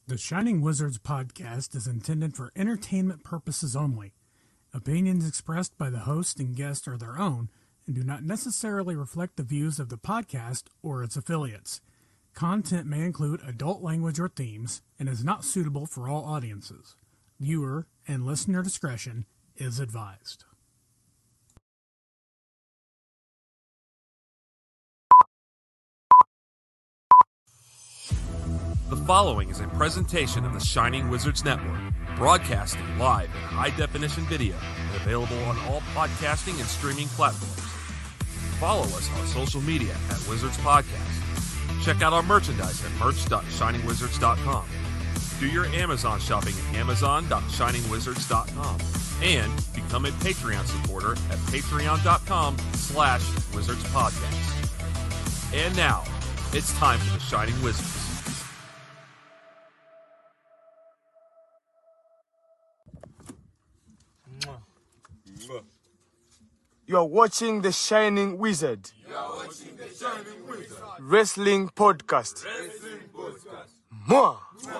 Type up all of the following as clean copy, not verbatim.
The Shining Wizards podcast is intended for entertainment purposes only. Opinions expressed by the host and guest are their own and do not necessarily reflect the views of the podcast or its affiliates. Content may include adult language or themes and is not suitable for all audiences. Viewer and listener discretion is advised. The following is a presentation of the Shining Wizards Network, broadcasting live in high-definition video and available on all podcasting and streaming platforms. Follow us on social media at Wizards Podcast. Check out our merchandise at merch.shiningwizards.com. Do your Amazon shopping at amazon.shiningwizards.com. And become a Patreon supporter at patreon.com/wizardspodcast. And now, it's time for the Shining Wizards. You're watching The Shining Wizard. Wrestling Podcast. Mwah.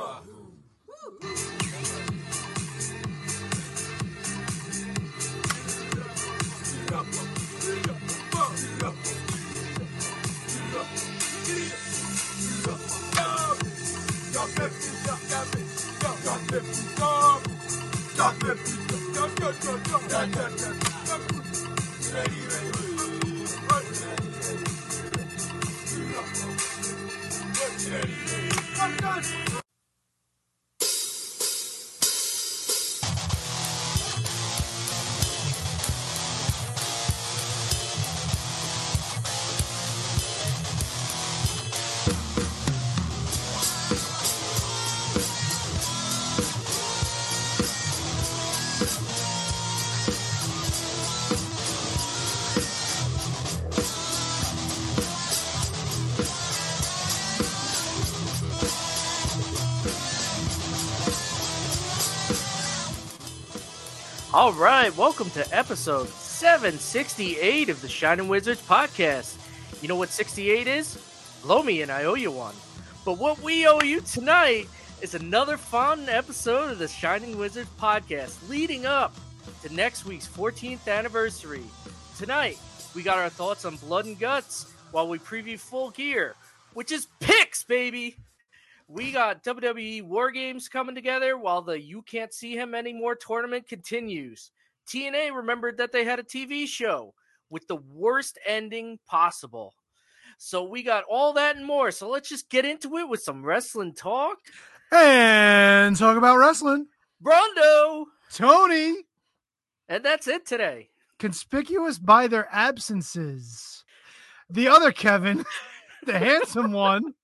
All right, welcome to episode 768 of the Shining Wizards podcast. You know what 68 is? Blow me and I owe you one. But what we owe you tonight is another fun episode of the Shining Wizards podcast leading up to next week's 14th anniversary. Tonight, we got our thoughts on Blood and Guts while we preview Full Gear, which is picks, baby! We got WWE War Games coming together while the You Can't See Him Anymore tournament continues. TNA remembered that they had a TV show with the worst ending possible. So we got all that and more. So let's just get into it with some wrestling talk. And talk about wrestling. Brondo! Tony! And that's it today. Conspicuous by their absences. The other Kevin, the handsome one.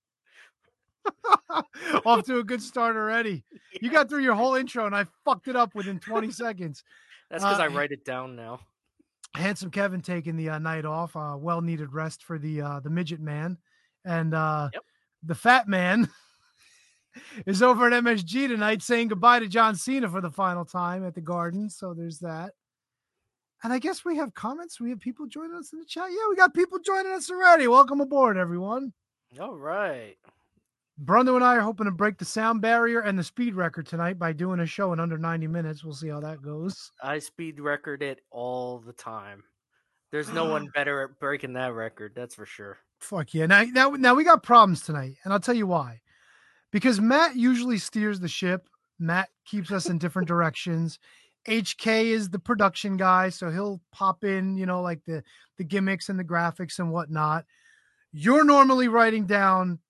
Off to a good start already. Yeah. You got through your whole intro and I fucked it up within 20 seconds. That's because I write it down now. Handsome Kevin taking the night off. Well-needed rest for the midget man. And the fat man is over at MSG tonight saying goodbye to John Cena for the final time at the Garden. So there's that. And I guess we have comments. We have people joining us in the chat. Yeah, we got people joining us already. Welcome aboard, everyone. All right. Brundo and I are hoping to break the sound barrier and the speed record tonight by doing a show in under 90 minutes. We'll see how that goes. I speed record it all the time. There's no one better at breaking that record. That's for sure. Fuck yeah. Now we got problems tonight, and I'll tell you why. Because Matt usually steers the ship. Matt keeps us in different directions. HK is the production guy, so he'll pop in, like the gimmicks and the graphics and whatnot. You're normally writing down,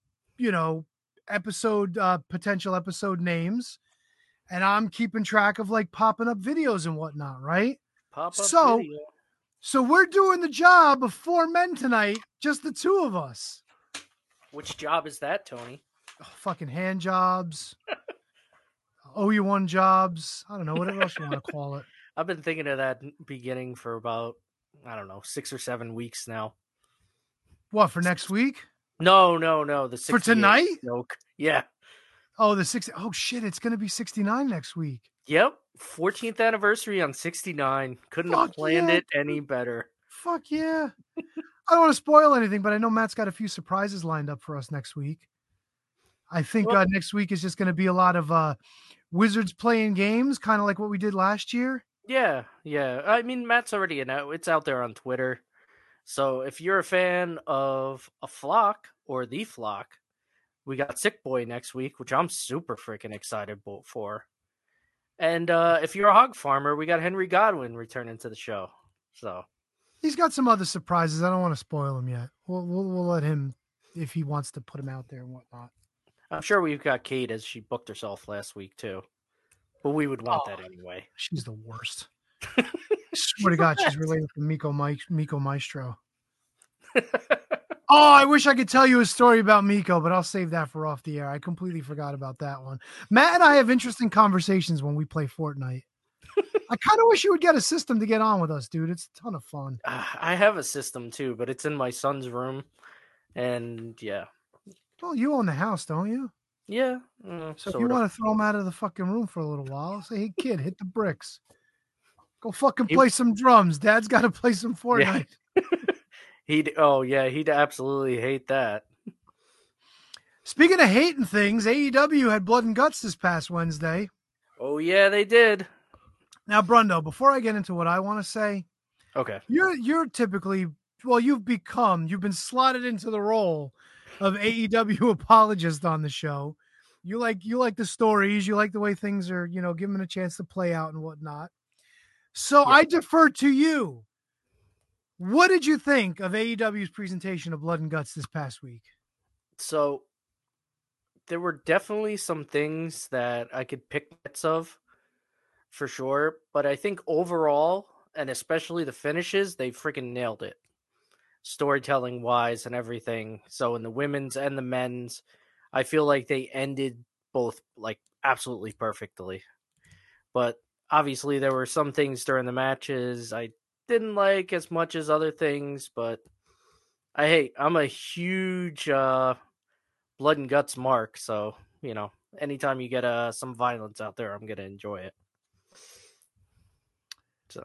potential episode names, and I'm keeping track of like popping up videos and whatnot, right? Video. So we're doing the job of four men tonight, just the two of us. Which job is that, Tony? Fucking hand jobs. OU1 jobs. I don't know, whatever else you want to call it. I've been thinking of that beginning for about, 6 or 7 weeks now. What, for next week? No. The for tonight? Joke. Yeah. Oh, the 60. Oh shit! It's gonna be 69 next week. Yep, 14th anniversary on 69. Couldn't have planned it any better. Fuck yeah! I don't want to spoil anything, but I know Matt's got a few surprises lined up for us next week. I think Well- next week is just going to be a lot of Wizards playing games, kind of like what we did last year. Yeah. I mean, Matt's already it's out there on Twitter. So if you're a fan of a Flock or the Flock, we got Sick Boy next week, which I'm super freaking excited for. And if you're a hog farmer, we got Henry Godwin returning to the show. So He's got some other surprises. I don't want to spoil him yet. We'll let him if he wants to put him out there and whatnot. I'm sure we've got Kate as she booked herself last week too. But we would want that anyway. She's the worst. I swear to God, she's related to Miko Maestro. Oh, I wish I could tell you a story about Miko, but I'll save that for off the air. I completely forgot about that one. Matt and I have interesting conversations when we play Fortnite. I kind of wish you would get a system to get on with us, dude. It's a ton of fun. I have a system too, but it's in my son's room. And yeah. Well, you own the house, don't you? Yeah. So if you want to throw him out of the fucking room for a little while, say, hey, kid, hit the bricks. Go fucking play some drums. Dad's got to play some Fortnite. Yeah. He'd absolutely hate that. Speaking of hating things, AEW had Blood and Guts this past Wednesday. Oh, yeah, they did. Now, Brundo, before I get into what I want to say, okay, you're typically, well, you've been slotted into the role of AEW apologist on the show. You like the stories, you like the way things are, given a chance to play out and whatnot. So I defer to you. What did you think of AEW's presentation of Blood and Guts this past week? So there were definitely some things that I could pick bits of for sure, but I think overall, and especially the finishes, they freaking nailed it. Storytelling wise and everything. So in the women's and the men's, I feel like they ended both like absolutely perfectly. But obviously there were some things during the matches I didn't like as much as other things, but I'm a huge Blood and Guts mark, so anytime you get some violence out there, I'm gonna enjoy it. So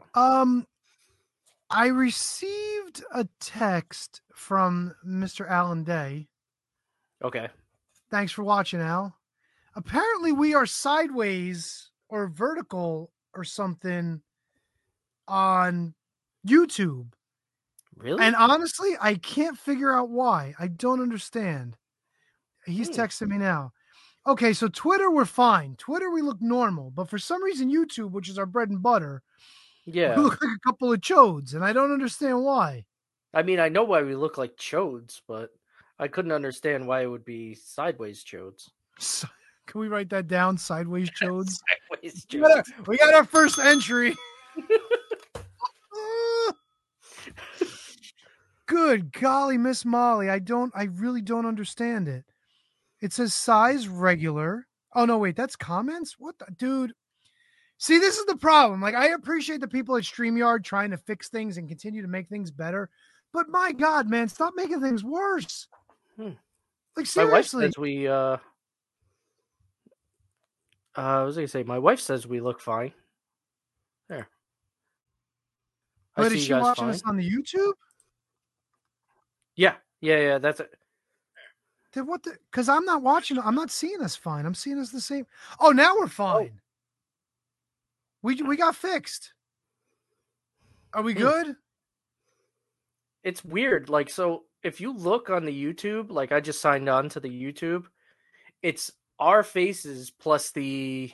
I received a text from Mr. Alan Day. Okay. Thanks for watching, Al. Apparently we are sideways or vertical or something on YouTube. Really? And honestly, I can't figure out why. I don't understand. He's texting me now. Okay, so Twitter, we're fine. Twitter, we look normal. But for some reason, YouTube, which is our bread and butter, we look like a couple of chodes. And I don't understand why. I mean, I know why we look like chodes, but I couldn't understand why it would be sideways chodes. Can we write that down? Sideways chodes? Sideways chodes. We got our first entry. Good golly, Miss Molly. I really don't understand it. It says size regular. Oh no, wait, that's comments? What the dude? See, this is the problem. Like, I appreciate the people at StreamYard trying to fix things and continue to make things better. But my God, man, stop making things worse. Like, seriously. My wife says we I was gonna say my wife says we look fine. There. But is she watching us on the YouTube? Yeah. That's it. Then what the? Because I'm not watching. I'm not seeing us fine. I'm seeing us the same. Oh, now we're fine. We got fixed. Are we good? It's weird. Like, so if you look on the YouTube, like I just signed on to the YouTube, it's our faces plus the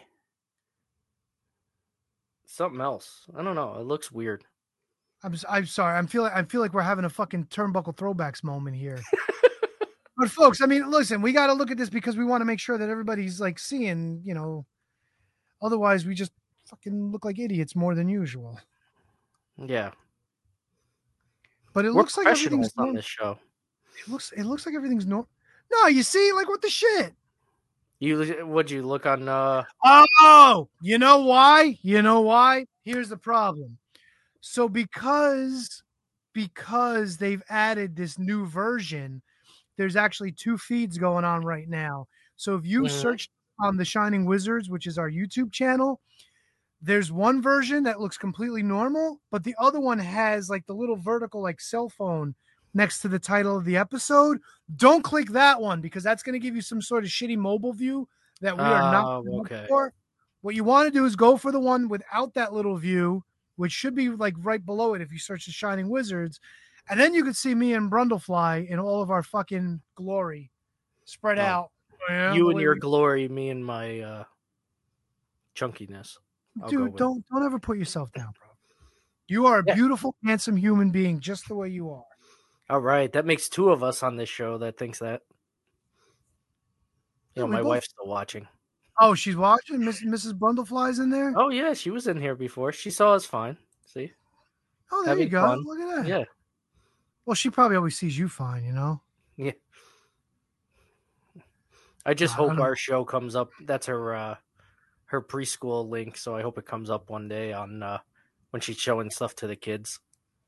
something else. I don't know. It looks weird. I'm sorry. I feel like we're having a fucking turnbuckle throwbacks moment here. But folks, I mean, listen, we got to look at this because we want to make sure that everybody's like seeing, otherwise we just fucking look like idiots more than usual. Yeah. But it looks like everything's on this show. It looks like everything's normal. No, you see, like what the shit? Would you look on Oh, you know why? Here's the problem. So because they've added this new version, there's actually two feeds going on right now. So if you search on the Shining Wizards, which is our YouTube channel, there's one version that looks completely normal, but the other one has like the little vertical like cell phone next to the title of the episode. Don't click that one because that's going to give you some sort of shitty mobile view that we are not okay. you and your glory, me and my chunkiness. Dude, don't ever put yourself down, bro. You are a beautiful, handsome human being just the way you are. All right. That makes two of us on this show that thinks that. You know, my wife's still watching. Oh, she's watching? Mrs. Brundlefly's in there? Oh, yeah. She was in here before. She saw us fine. See? Oh, there you go. Fun. Look at that. Yeah. Well, she probably always sees you fine, you know? Yeah. I just hope our show comes up. That's her preschool link, so I hope it comes up one day on when she's showing stuff to the kids.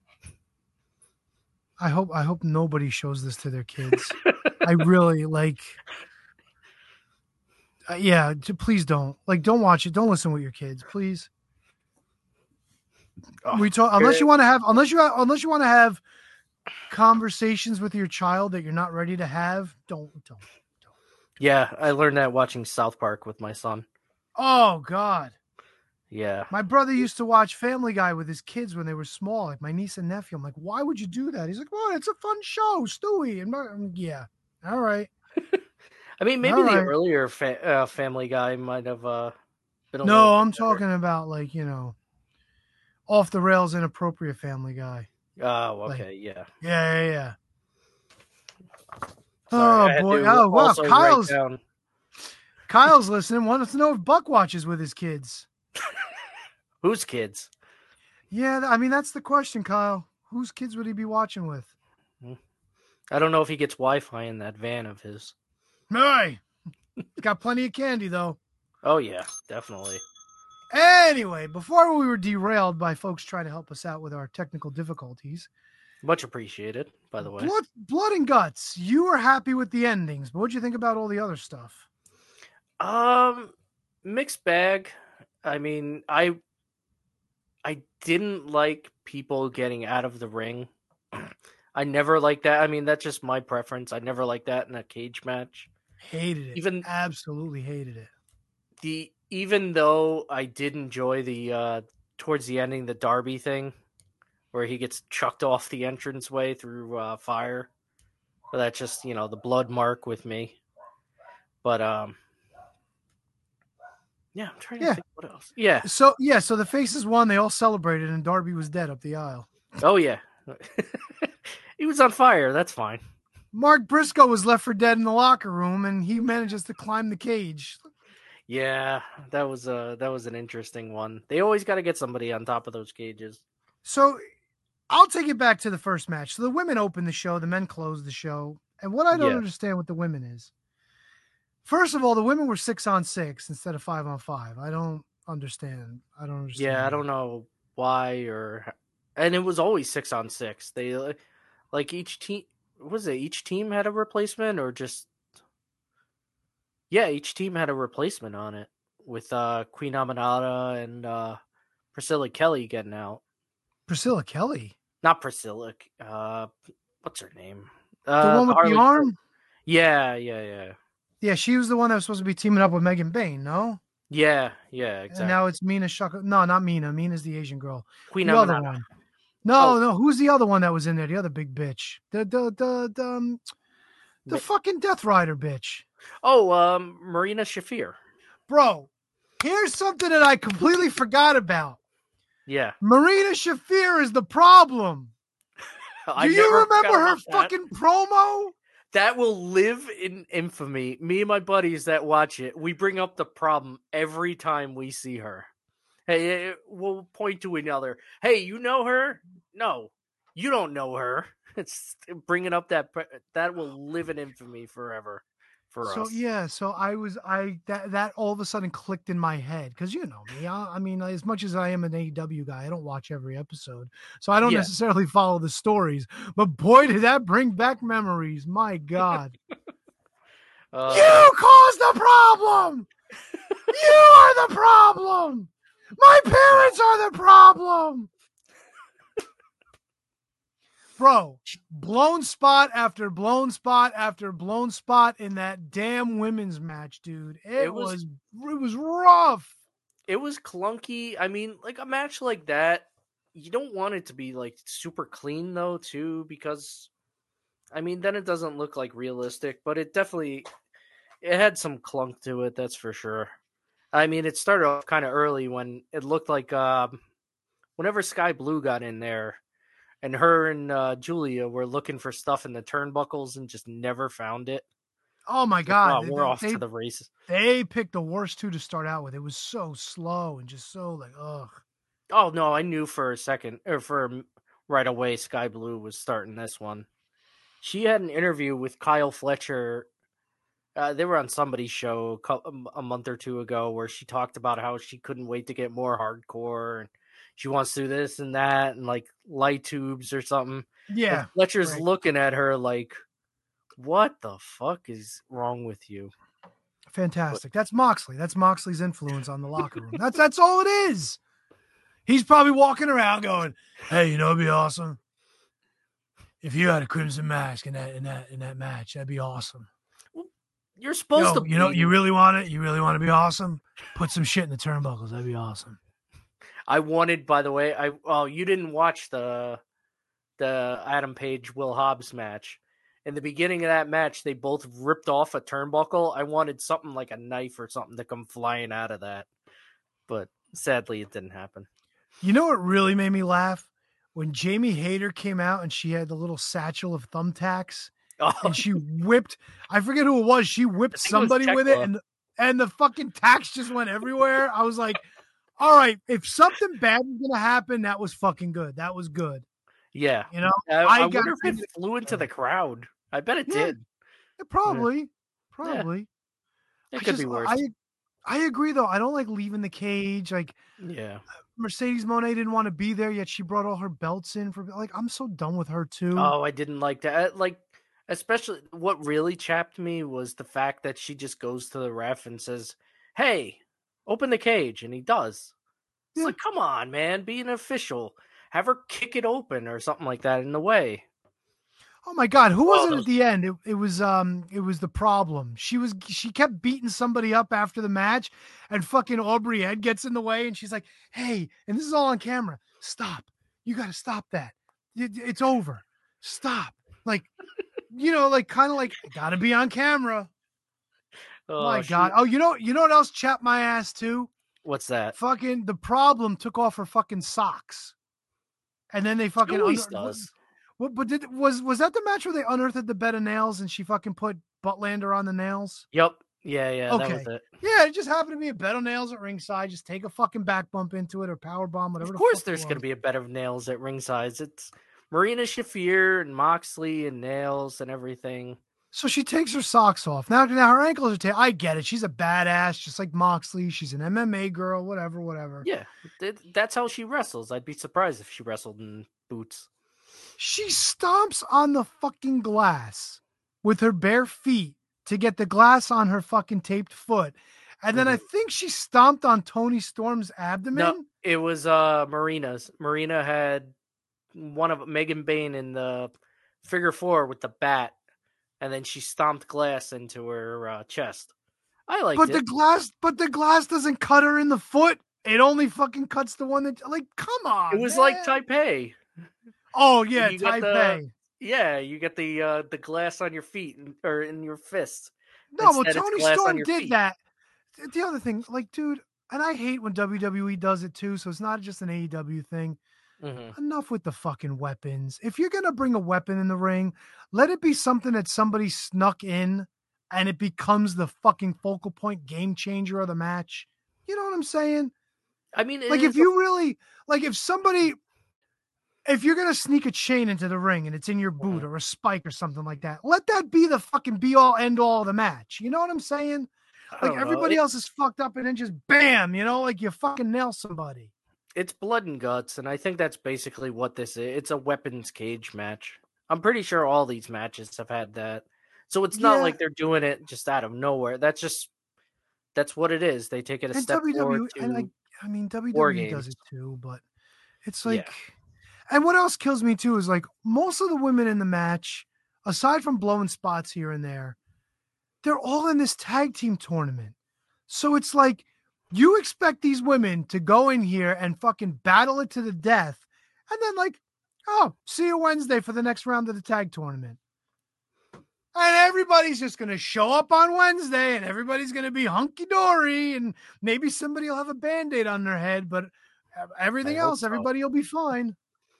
I hope nobody shows this to their kids. I really like. Yeah, please don't. Like, don't watch it. Don't listen with your kids, please. We talk unless you want to have conversations with your child that you're not ready to have. Don't. Yeah, I learned that watching South Park with my son. Oh God. Yeah. My brother used to watch Family Guy with his kids when they were small, like my niece and nephew. I'm like, why would you do that? He's like, well, it's a fun show, Stewie. And yeah, all right. I mean, maybe the earlier Family Guy might have been. No, I'm talking about like off the rails, inappropriate Family Guy. Oh, okay, yeah. Yeah. Sorry, oh boy! Oh wow! Kyle's listening. Wants to know if Buck watches with his kids. Whose kids? Yeah, I mean that's the question, Kyle. Whose kids would he be watching with? I don't know if he gets Wi-Fi in that van of his. Hey, he's got plenty of candy though. Oh yeah, definitely. Anyway, before we were derailed by folks trying to help us out with our technical difficulties. Much appreciated, by the way. Blood and Guts. You were happy with the endings, but what'd you think about all the other stuff? Mixed bag. I mean, I didn't like people getting out of the ring. I never liked that. I mean, that's just my preference. I never liked that in a cage match. Hated it. Absolutely hated it. Even though I did enjoy the towards the ending, the Darby thing, where he gets chucked off the entranceway through fire. But that's just, the blood mark with me. But, yeah, I'm trying to think what else. Yeah. So the Faces won. They all celebrated, and Darby was dead up the aisle. Oh, yeah. He was on fire. That's fine. Mark Briscoe was left for dead in the locker room, and he manages to climb the cage. Yeah, that was an interesting one. They always got to get somebody on top of those cages. So I'll take it back to the first match. So the women opened the show, the men closed the show. And what I don't understand with the women is, first of all, the women were 6-on-6 instead of 5-on-5. I don't understand. Yeah, I don't know why and it was always 6-on-6. They like each team. Each team had a replacement or just? Yeah, each team had a replacement on it with Queen Aminata and Priscilla Kelly getting out. Priscilla Kelly? Not Priscilla. What's her name? The one with the arm? Yeah. Yeah, she was the one that was supposed to be teaming up with Megan Bain, no? Yeah, exactly. And now it's Mina Shaka. No, not Mina. Mina's the Asian girl. Queen the Aminata. Other one. No. Who's the other one that was in there? The other big bitch. The fucking Death Rider bitch. Oh, Marina Shafir. Bro, here's something that I completely forgot about. Yeah. Marina Shafir is the problem. Do you remember her fucking promo? That will live in infamy. Me and my buddies that watch it, we bring up the problem every time we see her. Hey, we'll point to another. Hey, you know her? No, you don't know her. It's bringing up that will live in infamy forever for us. So that all of a sudden clicked in my head because you know me. I mean, as much as I am an AEW guy, I don't watch every episode, so I don't necessarily follow the stories. But boy, did that bring back memories! My God, you caused the problem. You are the problem. My parents are the problem. Bro, blown spot after blown spot after blown spot in that damn women's match, dude. It was rough. It was clunky. I mean, like a match like that, you don't want it to be like super clean though, too, because I mean, then it doesn't look like realistic, but it had some clunk to it, that's for sure. I mean, it started off kind of early when it looked like whenever Sky Blue got in there, and her and Julia were looking for stuff in the turnbuckles and just never found it. Oh my God. We're off to the races. They picked the worst two to start out with. It was so slow and just so like, ugh. Oh, no, I knew for a second, or for right away, Sky Blue was starting this one. She had an interview with Kyle Fletcher. They were on somebody's show a month or two ago where she talked about how she couldn't wait to get more hardcore and she wants to do this and that and like light tubes or something. Yeah. And Fletcher's looking at her like, what the fuck is wrong with you? Fantastic. That's Moxley. That's Moxley's influence on the locker room. That's all it is. He's probably walking around going, hey, it'd be awesome if you had a crimson mask in that match. That'd be awesome. You're supposed to. You really want it? You really want to be awesome? Put some shit in the turnbuckles. That'd be awesome. I wanted, by the way, you didn't watch the Adam Page Will Hobbs match. In the beginning of that match, they both ripped off a turnbuckle. I wanted something like a knife or something to come flying out of that. But sadly, it didn't happen. You know what really made me laugh? When Jamie Hayter came out and she had the little satchel of thumbtacks and she whipped, I forget who it was. She whipped somebody with it and the fucking tacks just went everywhere. I was like, all right, if something bad was going to happen, that was fucking good. That was good. Yeah. I wonder if it flew into the crowd. I bet it did. Probably. Yeah. It could be worse. I agree, though. I don't like leaving the cage. Like, Mercedes Moné didn't want to be there, yet she brought all her belts in for. Like, I'm so done with her too. Oh, I didn't like that. Like, especially what really chapped me was the fact that she just goes to the ref and says, "Hey, open the cage," and he does. It's like, come on, man, be an official. Have her kick it open or something like that in the way. Oh my God, who was it at the end? It was the Problem. She kept beating somebody up after the match, and fucking Aubrey Ed gets in the way, and she's like, "Hey," and this is all on camera. "Stop! You got to stop that. It's over. Stop!" Like, kind of like, gotta be on camera. Oh my God! Oh, you know what else chapped my ass too? What's that? Fucking the Problem took off her fucking socks, and then they fucking always does. But was that the match where they unearthed the bed of nails and she fucking put Buttlander on the nails? Yep. Yeah. Okay. That was it. Yeah, it just happened to be a bed of nails at ringside. Just take a fucking back bump into it or power bomb, whatever. Of course, there's going to be a bed of nails at ringside. It's Marina Shafir and Moxley and nails and everything. So she takes her socks off. Now her ankles are I get it. She's a badass, just like Moxley. She's an MMA girl, whatever. Yeah, that's how she wrestles. I'd be surprised if she wrestled in boots. She stomps on the fucking glass with her bare feet to get the glass on her fucking taped foot. And then I think she stomped on Toni Storm's abdomen. No, it was Marina's. Marina had one of Megan Bayne in the figure four with the bat, and then she stomped glass into her chest. I liked it. The glass doesn't cut her in the foot. It only fucking cuts the one that, like, come on. It was like Taipei. Oh yeah, Taipei. You get the glass on your feet or in your fist. No, well, Toni Storm did that. The other thing, like, dude, and I hate when WWE does it too. So it's not just an AEW thing. Mm-hmm. Enough with the fucking weapons. If you're gonna bring a weapon in the ring, let it be something that somebody snuck in, and it becomes the fucking focal point, game changer of the match. You know what I'm saying? I mean, like if you really like, if you're going to sneak a chain into the ring and it's in your boot or a spike or something like that, let that be the fucking be all end all of the match. You know what I'm saying? Like everybody else is fucked up and then just bam, like you fucking nail somebody. It's blood and guts. And I think that's basically what this is. It's a weapons cage match. I'm pretty sure all these matches have had that. So it's not like they're doing it just out of nowhere. That's what it is. They take it a step forward to WWE does it too, but it's like, And what else kills me too is like most of the women in the match, aside from blowing spots here and there, they're all in this tag team tournament. So it's like you expect these women to go in here and fucking battle it to the death. And then like, oh, see you Wednesday for the next round of the tag tournament. And everybody's just going to show up on Wednesday and everybody's going to be hunky-dory and maybe somebody will have a Band-Aid on their head, but everything else, everybody will be fine.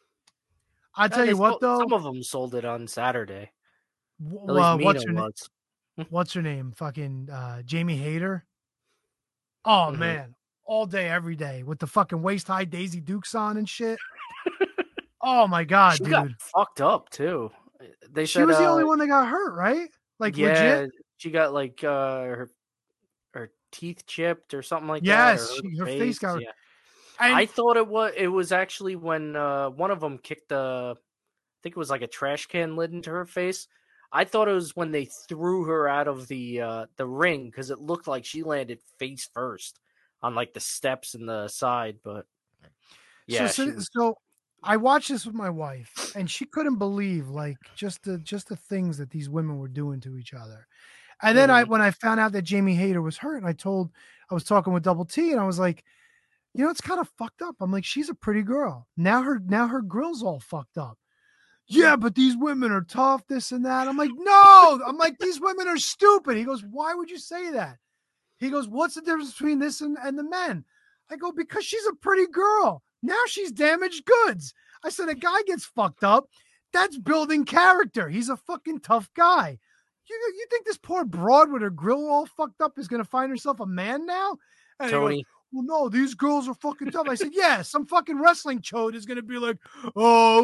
I tell you what, though. Some of them sold it on Saturday. Well, what's her name? Fucking Jamie Hayter. Oh, man. All day, every day with the fucking waist-high Daisy Dukes on and shit. Oh, my God, she dude. Got fucked up, too. She was the only one that got hurt, right? Like, legit? She got, like, her teeth chipped or something like that. Yes, her face got hurt. Yeah. I thought it was actually when one of them kicked I think it was like a trash can lid into her face. I thought it was when they threw her out of the ring because it looked like she landed face first on like the steps in the side. But yeah, so I watched this with my wife, and she couldn't believe like just the things that these women were doing to each other. And then when I found out that Jamie Hayter was hurt, and I was talking with Double T, and I was like, you know, it's kind of fucked up. I'm like, she's a pretty girl. Now her grill's all fucked up. Yeah, but these women are tough, this and that. I'm like, no. I'm like, these women are stupid. He goes, why would you say that? He goes, what's the difference between this and the men? I go, because she's a pretty girl. Now she's damaged goods. I said, a guy gets fucked up. That's building character. He's a fucking tough guy. You think this poor broad with her grill all fucked up is going to find herself a man now? And Tony. Well, no, these girls are fucking tough. I said, yeah, some fucking wrestling chode is going to be like, oh,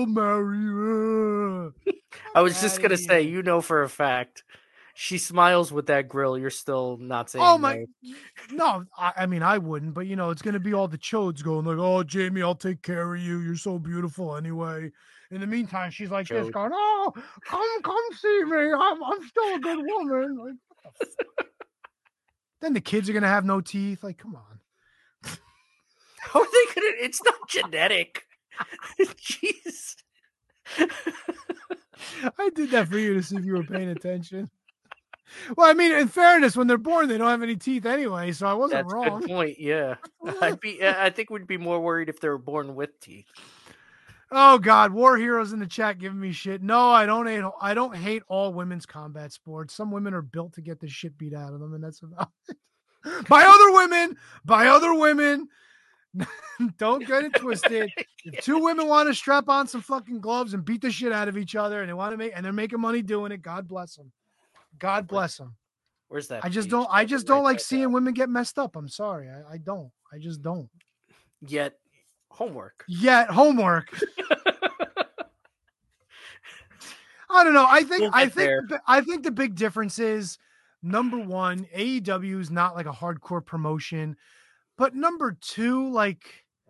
Mary. I was just going to say, you know, for a fact, she smiles with that grill. You're still not saying oh, my. No, I mean, I wouldn't. But, you know, it's going to be all the chodes going like, oh, Jamie, I'll take care of you. You're so beautiful anyway. In the meantime, she's like this going, oh, come see me. I'm still a good woman. Like, what the fuck? Then the kids are going to have no teeth. Like, come on. How are they gonna? It's not genetic. Jeez. I did that for you to see if you were paying attention. Well, I mean, in fairness, when they're born, they don't have any teeth anyway, so I wasn't wrong. That's a good point. Yeah, I think we'd be more worried if they were born with teeth. Oh God, War Heroes in the chat giving me shit. No, I don't hate all women's combat sports. Some women are built to get the shit beat out of them, and that's about it. By other women. Don't get it twisted. If two women want to strap on some fucking gloves and beat the shit out of each other, and they want to they're making money doing it, God bless them. God bless them. Where's that? I just don't like seeing women get messed up. I'm sorry. I don't. I just don't. Yet homework. I don't know. I think the big difference is, number one, AEW is not like a hardcore promotion. But number two, like,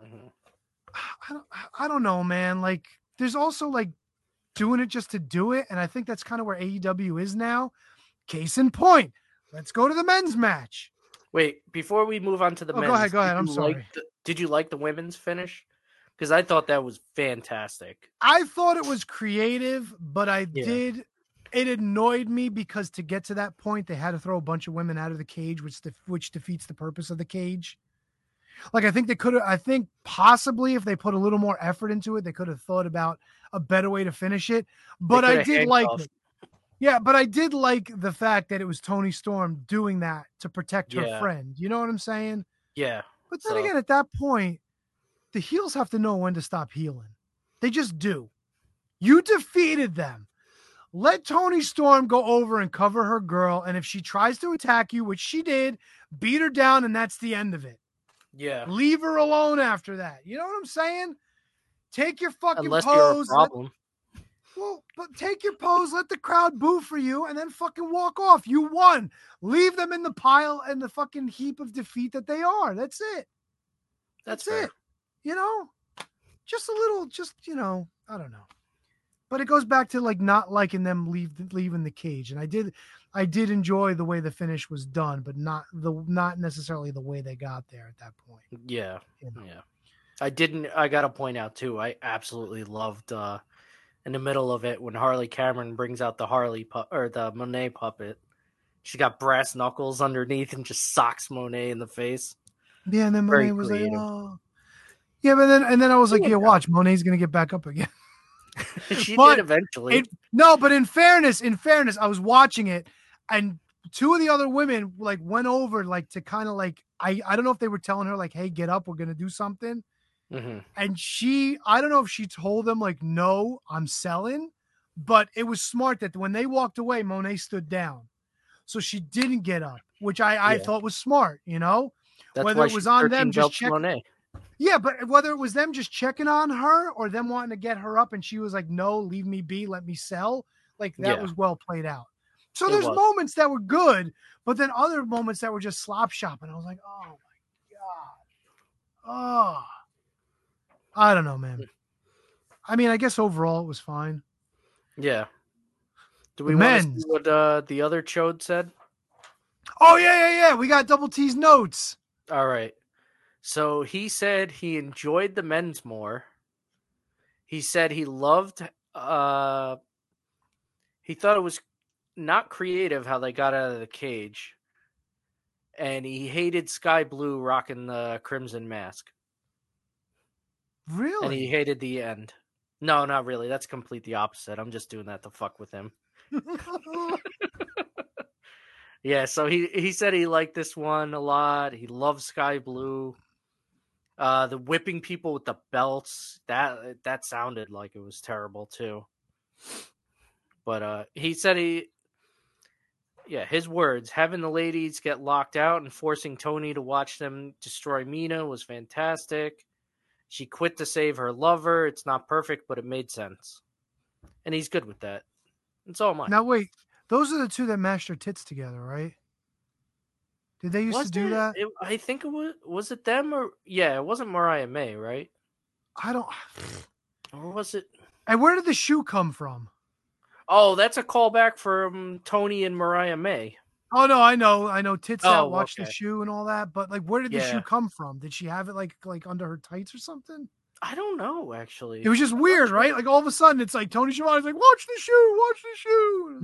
I don't know, man. Like, there's also like doing it just to do it. And I think that's kind of where AEW is now. Case in point, let's go to the men's match. Wait, before we move on to the men's. Go ahead. I'm sorry. Did you like the women's finish? Because I thought that was fantastic. I thought it was creative, but it annoyed me because to get to that point, they had to throw a bunch of women out of the cage, which defeats the purpose of the cage. Like, I think possibly if they put a little more effort into it, they could have thought about a better way to finish it. But I did like it. Yeah, but I did like the fact that it was Toni Storm doing that to protect her friend. You know what I'm saying? Yeah. But then again, at that point, the heels have to know when to stop healing. They just do. You defeated them. Let Toni Storm go over and cover her girl. And if she tries to attack you, which she did, beat her down, and that's the end of it. Yeah. Leave her alone after that. You know what I'm saying? Take your fucking Unless pose. You're a problem. But take your pose, let the crowd boo for you, and then fucking walk off. You won. Leave them in the pile and the fucking heap of defeat that they are. That's it. That's it. You know? Just a little, I don't know. But it goes back to like not liking them leaving the cage. And I did enjoy the way the finish was done, but not necessarily the way they got there at that point. Yeah. You know? Yeah. I got to point out too, I absolutely loved in the middle of it when Harley Cameron brings out the or the Monet puppet. She got brass knuckles underneath and just socks Monet in the face. Yeah, and then Very Monet was like, creative. "Oh." Yeah, but then I was like, Yeah, "Yeah, watch, Monet's gonna get back up again." She But did eventually. but in fairness, I was watching it, and two of the other women like went over like to kind of like I don't know if they were telling her like, "Hey, get up, we're gonna do something," Mm-hmm. and I don't know if she told them like, "No, I'm selling," but it was smart that when they walked away, Monet stood down, so she didn't get up, which I Yeah. thought was smart, you know. That's Whether why it was she's on 13 them just belts check, Monet. yeah, but whether it was them just checking on her or them wanting to get her up and she was like, "No, leave me be, let me sell," like that Yeah. was well played out. So It there's was. moments that were good, but then other moments that were just slop shop, and I was like, "Oh my god, oh, I don't know, man." I mean, I guess overall it was fine. Yeah. Do The we want to see men's. what the other chode said? Oh yeah. We got Double T's notes. All right. So he said he enjoyed the men's more. He said he loved he thought it was not creative how they got out of the cage. And he hated Sky Blue rocking the crimson mask. And he Really? hated the end. No, not really. That's complete the opposite. I'm just doing that to fuck with him. Yeah, so he said he liked this one a lot. He loved Sky Blue. The whipping people with the belts, that sounded like it was terrible too. But he said his words, having the ladies get locked out and forcing Tony to watch them destroy Mina was fantastic. She quit to save her lover. It's not perfect, but it made sense. And he's good with that. And so am I. Now wait, those are the two that mashed their tits together, right? Did they used to do that? I think it was it them or it wasn't Mariah May, right? I don't. Or was it? And where did the shoe come from? Oh, that's a callback from Tony and Mariah May. Oh no, I know. Tits out, watch the Okay. shoe and all that. But like, where did the shoe Yeah. come from? Did she have it like under her tights or something? I don't know, actually. It was just weird, right? Like all of a sudden, it's like Tony Schiavone's like, watch the shoe.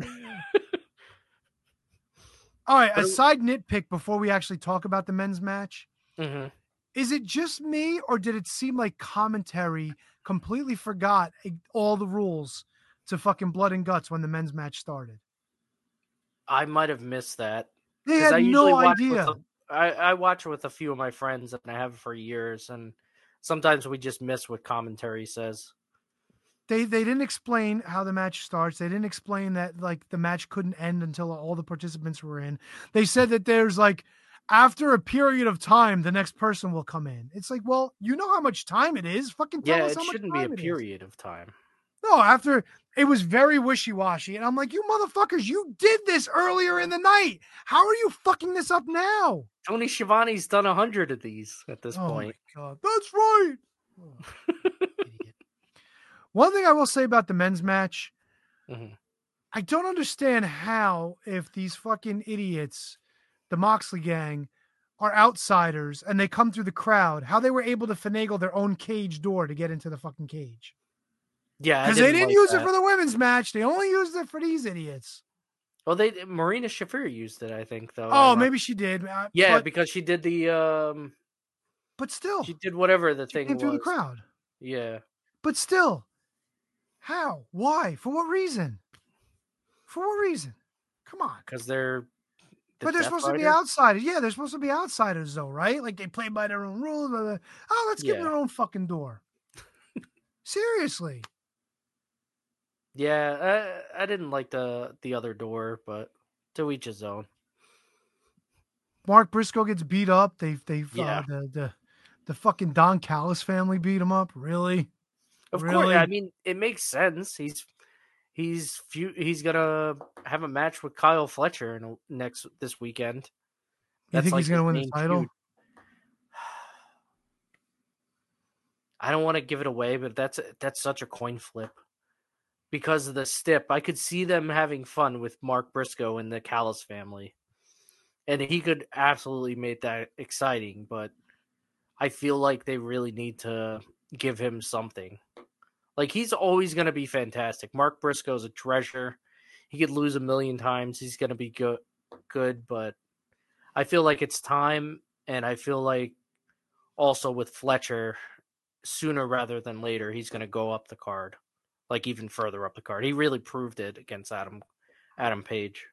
All right, a side nitpick before we actually talk about the men's match. Mm-hmm. Is it just me, or did it seem like commentary completely forgot all the rules to fucking blood and guts when the men's match started? I might have missed that. They had no idea. I watch with a few of my friends, and I have for years, and sometimes we just miss what commentary says. They didn't explain how the match starts. They didn't explain that like the match couldn't end until all the participants were in. They said that there's like after a period of time, the next person will come in. It's like, well, you know how much time it is. Fucking tell us how much time it is. It shouldn't be a period of time. No, after it was very wishy-washy. And I'm like, you motherfuckers, you did this earlier in the night. How are you fucking this up now? Tony Schiavone's done 100 of these at this point. Oh my God. That's right. Idiot. One thing I will say about the men's match, I don't understand how, if these fucking idiots, the Moxley gang, are outsiders and they come through the crowd, how they were able to finagle their own cage door to get into the fucking cage. Yeah, because they didn't use it for the women's match. They only used it for these idiots. Well, Marina Shafir used it, I think, though. Oh, maybe she did. Because she did the. But still, she did whatever the thing came was through the crowd. Yeah, but still, how? Why? For what reason? For what reason? Come on. Because they're. But they're supposed to be outsiders. Yeah, they're supposed to be outsiders, though, right? Like they play by their own rules. Oh, let's give them their own fucking door. Seriously. Yeah, I didn't like the other door, but to each his own. Mark Briscoe gets beat up. The fucking Don Callis family beat him up. Really? Of course. I mean, it makes sense. He's gonna have a match with Kyle Fletcher this weekend. You think he's gonna win the title? Feud. I don't want to give it away, but that's such a coin flip. Because of the stip, I could see them having fun with Mark Briscoe and the Callis family. And he could absolutely make that exciting, but I feel like they really need to give him something. Like, he's always going to be fantastic. Mark Briscoe's a treasure. He could lose a million times. He's going to be good, but I feel like it's time, and I feel like also with Fletcher, sooner rather than later, he's going to go up the card, like even further up the card. He really proved it against Adam Page.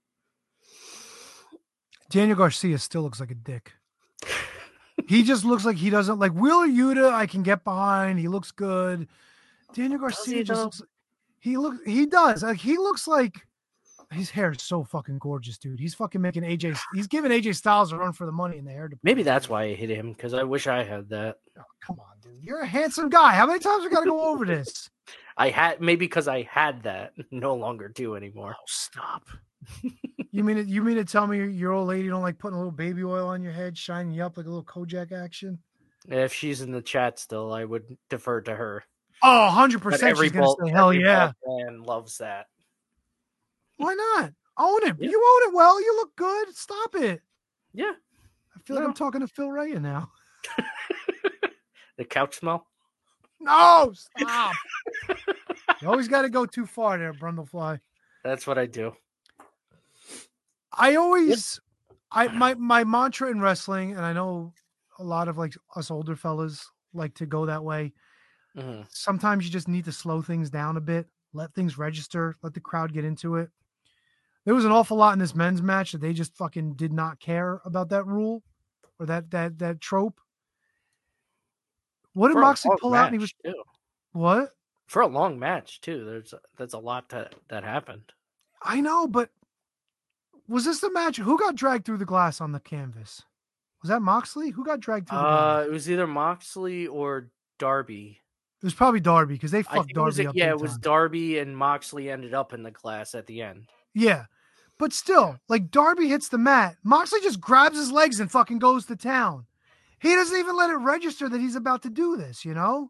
Daniel Garcia still looks like a dick. He just looks like he doesn't like Wheeler Yuta. I can get behind. He looks good. Daniel Garcia just looks. He does. Like, he looks like his hair is so fucking gorgeous, dude. He's fucking making AJ. He's giving AJ Styles a run for the money in the hair department. Maybe that's why I hit him, because I wish I had that. Oh, come on, dude. You're a handsome guy. How many times we got to go over this? Maybe because I had that, no longer do anymore. Oh, stop. You mean to tell me your old lady don't like putting a little baby oil on your head, shining you up like a little Kojak action? If she's in the chat still, I would defer to her. Oh, 100%. She's gonna say, hell yeah. Man loves that. Why not? Own it. Yeah. You own it well. You look good. Stop it. Yeah. I feel like I'm talking to Phil Raya now. The couch smell? No, stop. You always got to go too far there, Brundlefly. That's what I do. My mantra in wrestling, and I know a lot of like us older fellas like to go that way. Mm-hmm. Sometimes you just need to slow things down a bit, let things register, let the crowd get into it. There was an awful lot in this men's match that they just fucking did not care about that rule or that trope. What did Moxley pull out? And he was too. What? For a long match too. There's a lot that happened. I know, but was this the match? Who got dragged through the glass on the canvas? Was that Moxley? Who got dragged through the glass? It was either Moxley or Darby. It was probably Darby because they fucked Darby up. Yeah, it was Darby and Moxley ended up in the glass at the end. Yeah, but still, like Darby hits the mat. Moxley just grabs his legs and fucking goes to town. He doesn't even let it register that he's about to do this, you know?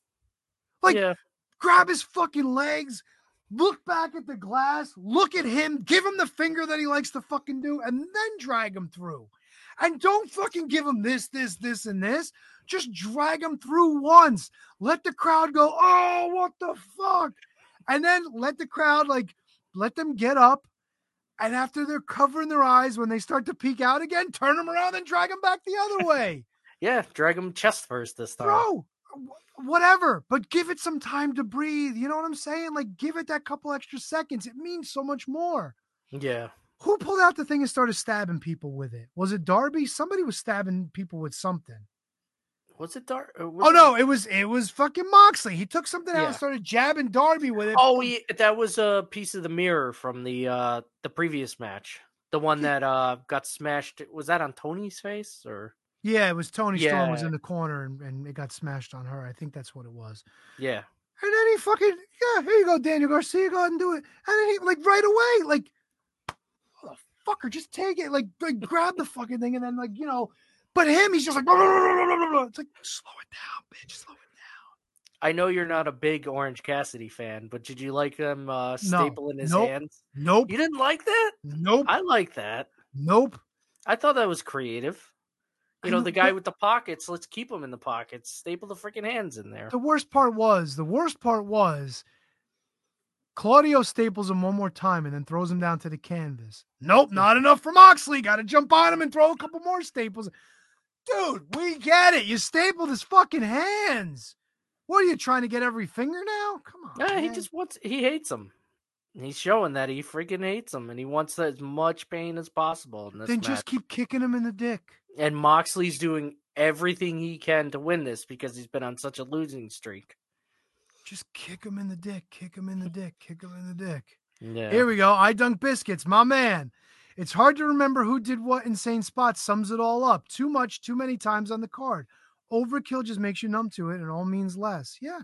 Like, grab his fucking legs, look back at the glass, look at him, give him the finger that he likes to fucking do, and then drag him through. And don't fucking give him this, and this. Just drag him through once. Let the crowd go, oh, what the fuck? And then let the crowd, let them get up. And after they're covering their eyes, when they start to peek out again, turn them around and drag them back the other way. Yeah, drag them chest first this time. Bro, whatever. But give it some time to breathe. You know what I'm saying? Like, give it that couple extra seconds. It means so much more. Yeah. Who pulled out the thing and started stabbing people with it? Was it Darby? Somebody was stabbing people with something. Was it Darby? No, it was fucking Moxley. He took something out and started jabbing Darby with it. Oh, that was a piece of the mirror from the previous match. The one that got smashed. Was that on Tony's face or? Yeah, it was Tony Storm was in the corner and it got smashed on her. I think that's what it was. Yeah. And then he fucking, here you go, Daniel Garcia, go ahead and do it. And then he, right away, motherfucker, just take it. Like grab the fucking thing and then, but him, he's just like, blah, blah, blah, blah. It's like, slow it down, bitch, slow it down. I know you're not a big Orange Cassidy fan, but did you like them stapling his hands? Nope. You didn't like that? Nope. I like that. Nope. I thought that was creative. The guy with the pockets, let's keep him in the pockets. Staple the freaking hands in there. The worst part was Claudio staples him one more time and then throws him down to the canvas. Nope, not enough for Moxley. Got to jump on him and throw a couple more staples. Dude, we get it. You stapled his fucking hands. What are you trying to get every finger now? Come on. Yeah, man. he hates him. He's showing that he freaking hates him and he wants as much pain as possible in this match. Just keep kicking him in the dick. And Moxley's doing everything he can to win this because he's been on such a losing streak. Just kick him in the dick. Kick him in the dick. Kick him in the dick. Yeah. Here we go. I Dunk Biscuits, my man. It's hard to remember who did what insane spot. Sums it all up. Too much, too many times on the card. Overkill just makes you numb to it and all means less. Yeah.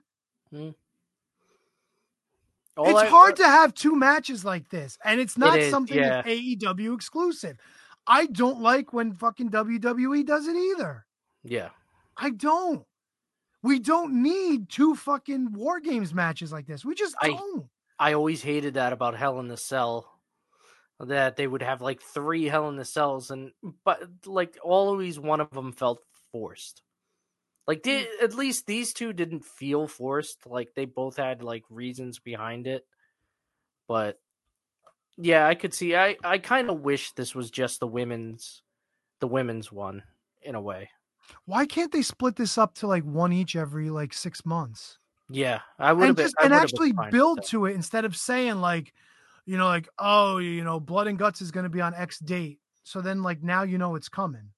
It's hard to have two matches like this. And it's not something that's AEW exclusive. I don't like when fucking WWE does it either. Yeah. I don't. We don't need two fucking War Games matches like this. We just don't. I always hated that about Hell in a Cell. That they would have 3 Hell in a Cells, but always one of them felt forced. Like, at least these two didn't feel forced. Like, they both had like reasons behind it. But yeah, I could see. I kind of wish this was just the women's one in a way. Why can't they split this up to like one each every like 6 months? Yeah, I would have been. And actually build to it instead of saying like, like, oh, Blood and Guts is going to be on X date. So then like now it's coming.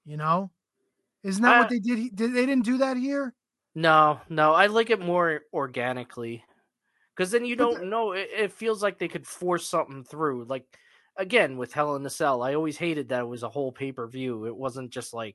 Isn't that what they did? They didn't do that here? No. I like it more organically. Because then you don't know. It feels like they could force something through. Like, again, with Hell in a Cell, I always hated that it was a whole pay-per-view. It wasn't just like,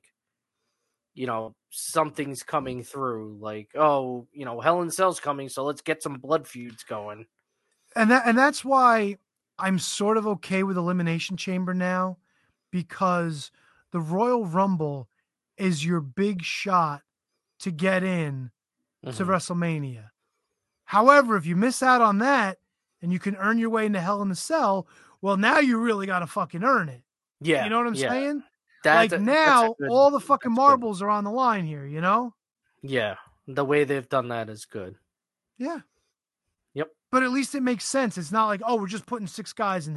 something's coming through. Like, oh, Hell in a Cell's coming, so let's get some blood feuds going. And that's why I'm sort of okay with Elimination Chamber now, because the Royal Rumble is your big shot to get in to WrestleMania. However, if you miss out on that and you can earn your way into Hell in a Cell, well, now you really got to fucking earn it. Yeah. You know what I'm saying? Now all the fucking marbles are on the line here, Yeah. The way they've done that is good. Yeah. Yep. But at least it makes sense. It's not like, oh, we're just putting 6 guys in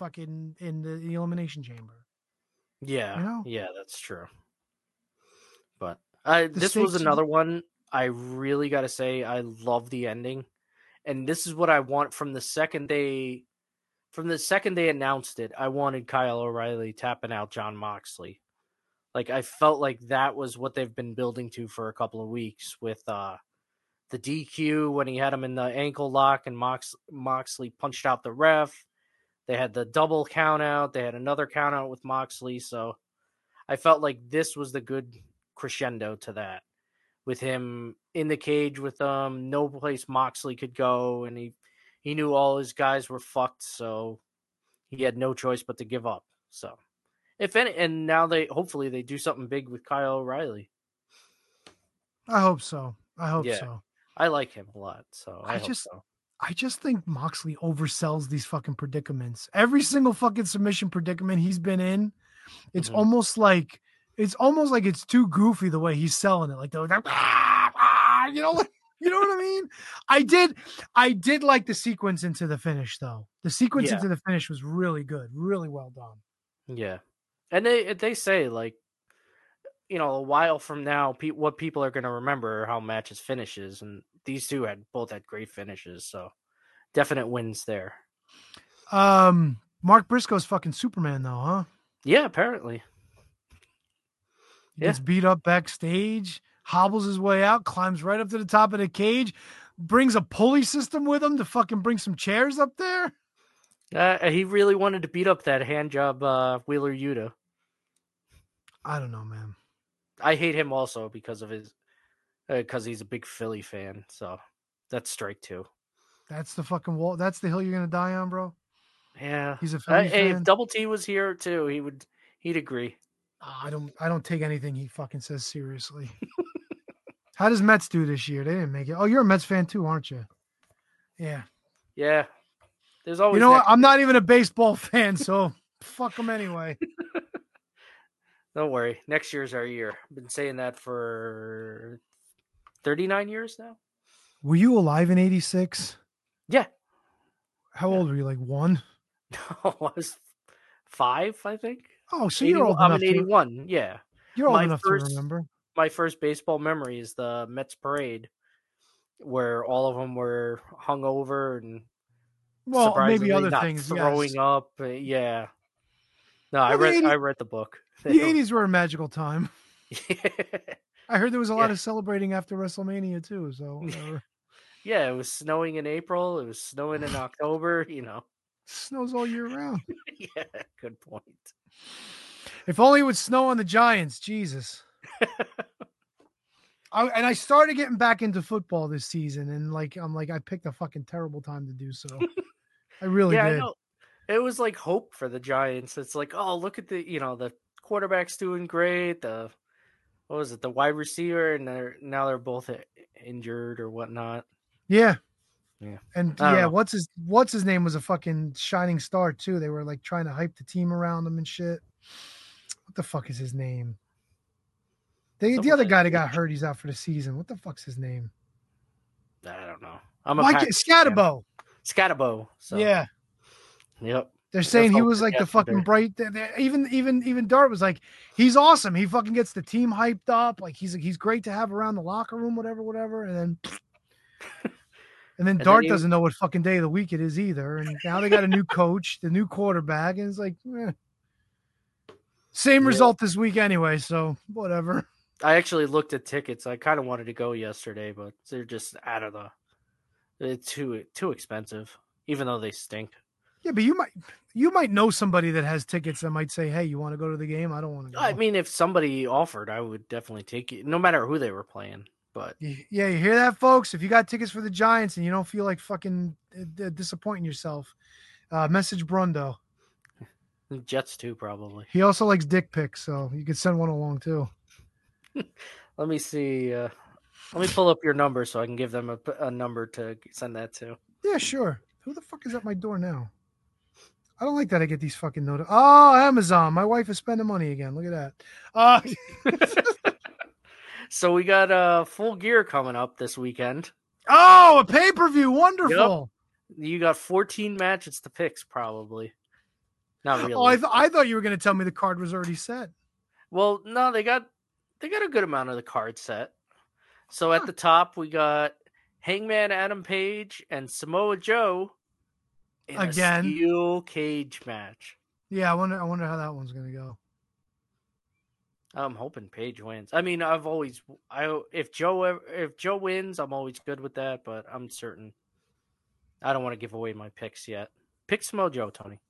the Elimination Chamber. Yeah. Yeah, that's true. But this was another one. I really got to say, I love the ending. And this is what I want from the second they announced it. I wanted Kyle O'Reilly tapping out Jon Moxley. Like, I felt like that was what they've been building to for a couple of weeks with the DQ when he had him in the ankle lock and Moxley punched out the ref. They had the double count out. They had another count out with Moxley. So I felt like this was the good crescendo to that, with him in the cage with no place Moxley could go, and he knew all his guys were fucked, so he had no choice but to give up. So and now hopefully they do something big with Kyle O'Reilly. I hope so. So. I like him a lot, so I just think Moxley oversells these fucking predicaments. Every single fucking submission predicament he's been in, it's almost like it's too goofy the way he's selling it. Like they're like, you know what I mean? I did like the sequence into the finish though. The sequence into the finish was really good, really well done. Yeah, and they say like, a while from now, what people are going to remember are how matches finishes, and these two both had great finishes, so definite wins there. Mark Briscoe's fucking Superman though, huh? Yeah, apparently. He gets beat up backstage, hobbles his way out, climbs right up to the top of the cage, brings a pulley system with him to fucking bring some chairs up there. He really wanted to beat up that hand job Wheeler Yuta. I don't know, man. I hate him also because he's a big Philly fan. So that's strike 2. That's the fucking wall. That's the hill you're gonna die on, bro. Yeah, he's a Philly fan. If Double T was here too, he'd agree. I don't take anything he fucking says seriously. How does Mets do this year? They didn't make it. Oh, you're a Mets fan too, aren't you? Yeah. Yeah. There's always. You know what? I'm not even a baseball fan, so fuck them anyway. Don't worry. Next year's our year. I've been saying that for 39 years now. Were you alive in 86? Yeah. How old were you? Like 1? No, I was 5, I think. Oh, so you're old enough. I'm in 81. Yeah. You're old enough to remember. My first baseball memory is the Mets parade, where all of them were hungover and maybe other things throwing up. Yeah. No, I read the book. The 80s were a magical time. I heard there was a lot of celebrating after WrestleMania too. So yeah, it was snowing in April. It was snowing in October. Snows all year round. Yeah, good point. If only it would snow on the Giants. Jesus. I started getting back into football this season, and I picked a fucking terrible time to do so. I really did. I know. It was like hope for the Giants. It's like, oh, look at the quarterback's doing great. The wide receiver, and they're both injured or whatnot. Yeah. Yeah. And what's his name was a fucking shining star too. They were like trying to hype the team around him and shit. What the fuck is his name? The other guy that got hurt, he's out for the season. What the fuck's his name? I don't know. I'm a Mike Packers fan. Scatterbo. Scatterbo. So. Yeah. Yep. They're saying he was like the yesterday. fucking bright. Even Dart was like, he's awesome. He fucking gets the team hyped up. Like he's great to have around the locker room, whatever. And then Dart doesn't know what fucking day of the week it is either. And now they got a new coach, the new quarterback, and it's like, same result this week anyway. So whatever. I actually looked at tickets. I kind of wanted to go yesterday, but they're just out of it's too expensive, even though they stink. Yeah, but you might know somebody that has tickets that might say, "Hey, you want to go to the game? I don't want to go." I mean, if somebody offered, I would definitely take it, no matter who they were playing. But yeah, you hear that, folks? If you got tickets for the Giants and you don't feel like fucking disappointing yourself, message Brundo. Jets too, probably. He also likes dick pics, so you could send one along too. Let me see. Let me pull up your number so I can give them a number to send that to. Yeah, sure. Who the fuck is at my door now? I don't like that I get these fucking notices. Oh, Amazon. My wife is spending money again. Look at that. So we got Full Gear coming up this weekend. Oh, a pay-per-view. Wonderful. Yep. You got 14 matches to pick, probably. Not really. Oh, I thought you were going to tell me the card was already set. Well, no, they got a good amount of the card set. So at the top, we got Hangman Adam Page and Samoa Joe in again a steel cage match. Yeah, I wonder how that one's gonna go. I'm hoping Page wins. I mean, if Joe wins, I'm always good with that, but I'm certain I don't want to give away my picks yet. Pick Samoa Joe, Tony.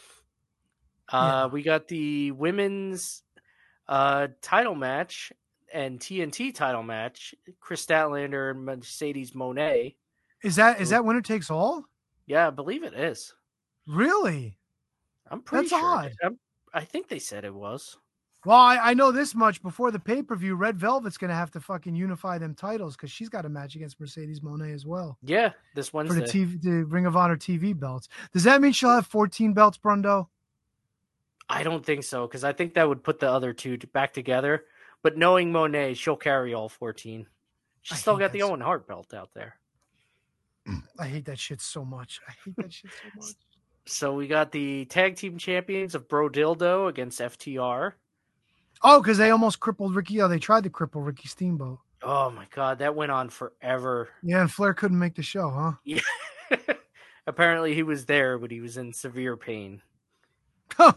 We got the women's title match and TNT title match, Chris Statlander and Mercedes Moné. Is that winner takes all? Yeah, I believe it is. Really? I'm pretty That's sure. odd. I think they said it was. Well, I know this much. Before the pay-per-view, Red Velvet's going to have to fucking unify them titles because she's got a match against Mercedes Moné as well. Yeah, this Wednesday. For the Ring of Honor TV belts. Does that mean she'll have 14 belts, Brundo? I don't think so, because I think that would put the other two back together. But knowing Monet, she'll carry all 14. She's still got the Owen Hart belt out there. I hate that shit so much. So we got the tag team champions of Bro Dildo against FTR. Oh, because they almost crippled Ricky. Oh, they tried to cripple Ricky Steamboat. Oh my God, that went on forever. Yeah, and Flair couldn't make the show, huh? Yeah. Apparently he was there, but he was in severe pain. Huh.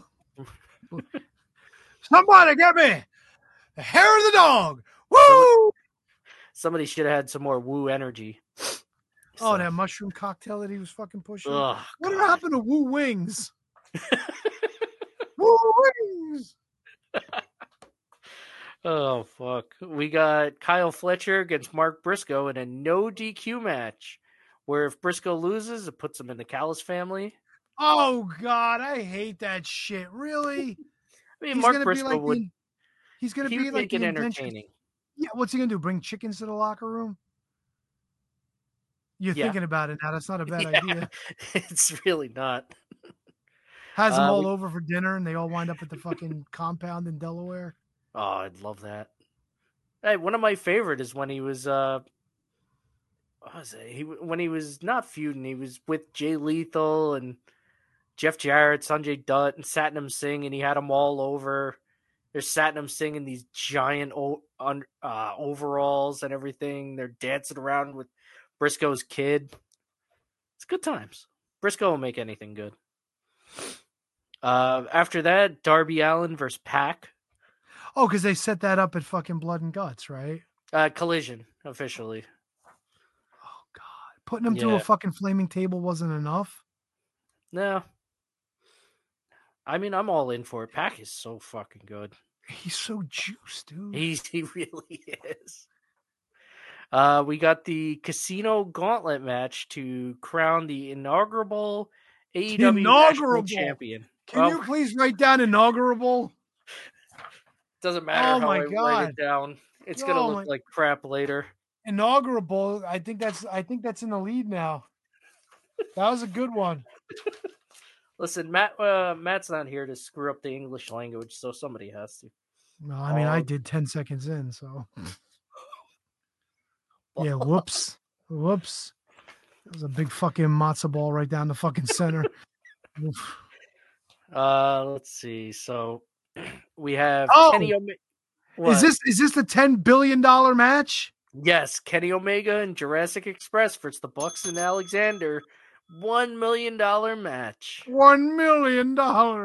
Somebody get me the hair of the dog. Woo! Somebody should have had some more woo energy. Oh, that mushroom cocktail that he was fucking pushing. Ugh, what happened to Woo Wings? Woo Wings! Oh, fuck. We got Kyle Fletcher against Mark Briscoe in a no DQ match where if Briscoe loses, it puts him in the Callis family. Oh, God. I hate that shit. Really? I mean, Mark Briscoe would... He's going to be like it entertaining. Yeah, what's he going to do? Bring chickens to the locker room? You're thinking about it now. That's not a bad idea. It's really not. Has them all over for dinner, and they all wind up at the fucking compound in Delaware. Oh, I'd love that. Hey, one of my favorite is when he was what was it? When he was not feuding, he was with Jay Lethal and Jeff Jarrett, Sanjay Dutt, and Satnam Singh, and he had them all over. There's Satnam Singh in these giant overalls and everything. They're dancing around with Briscoe's kid. It's good times. Briscoe will make anything good. After that, Darby Allin versus Pac. Oh, because they set that up at fucking Blood and Guts, right? Collision, officially. Oh, God. Putting them through a fucking flaming table wasn't enough? No. I mean, I'm all in for it. Pac is so fucking good. He's so juiced, dude. He really is. We got the Casino Gauntlet match to crown the inaugural AEW National Champion. Can you please write down inaugural? Doesn't matter how I write it down. It's gonna look like crap later. Inaugural. I think that's in the lead now. That was a good one. Listen, Matt's not here to screw up the English language, so somebody has to. No, I mean, I did 10 seconds in, so. Yeah, whoops. Whoops. That was a big fucking matzo ball right down the fucking center. Oof. Let's see. So we have Oh! Kenny Omega. Is this the $10 billion match? Yes, Kenny Omega and Jurassic Express versus the Bucks and Alexander. $1 million match. $1 million.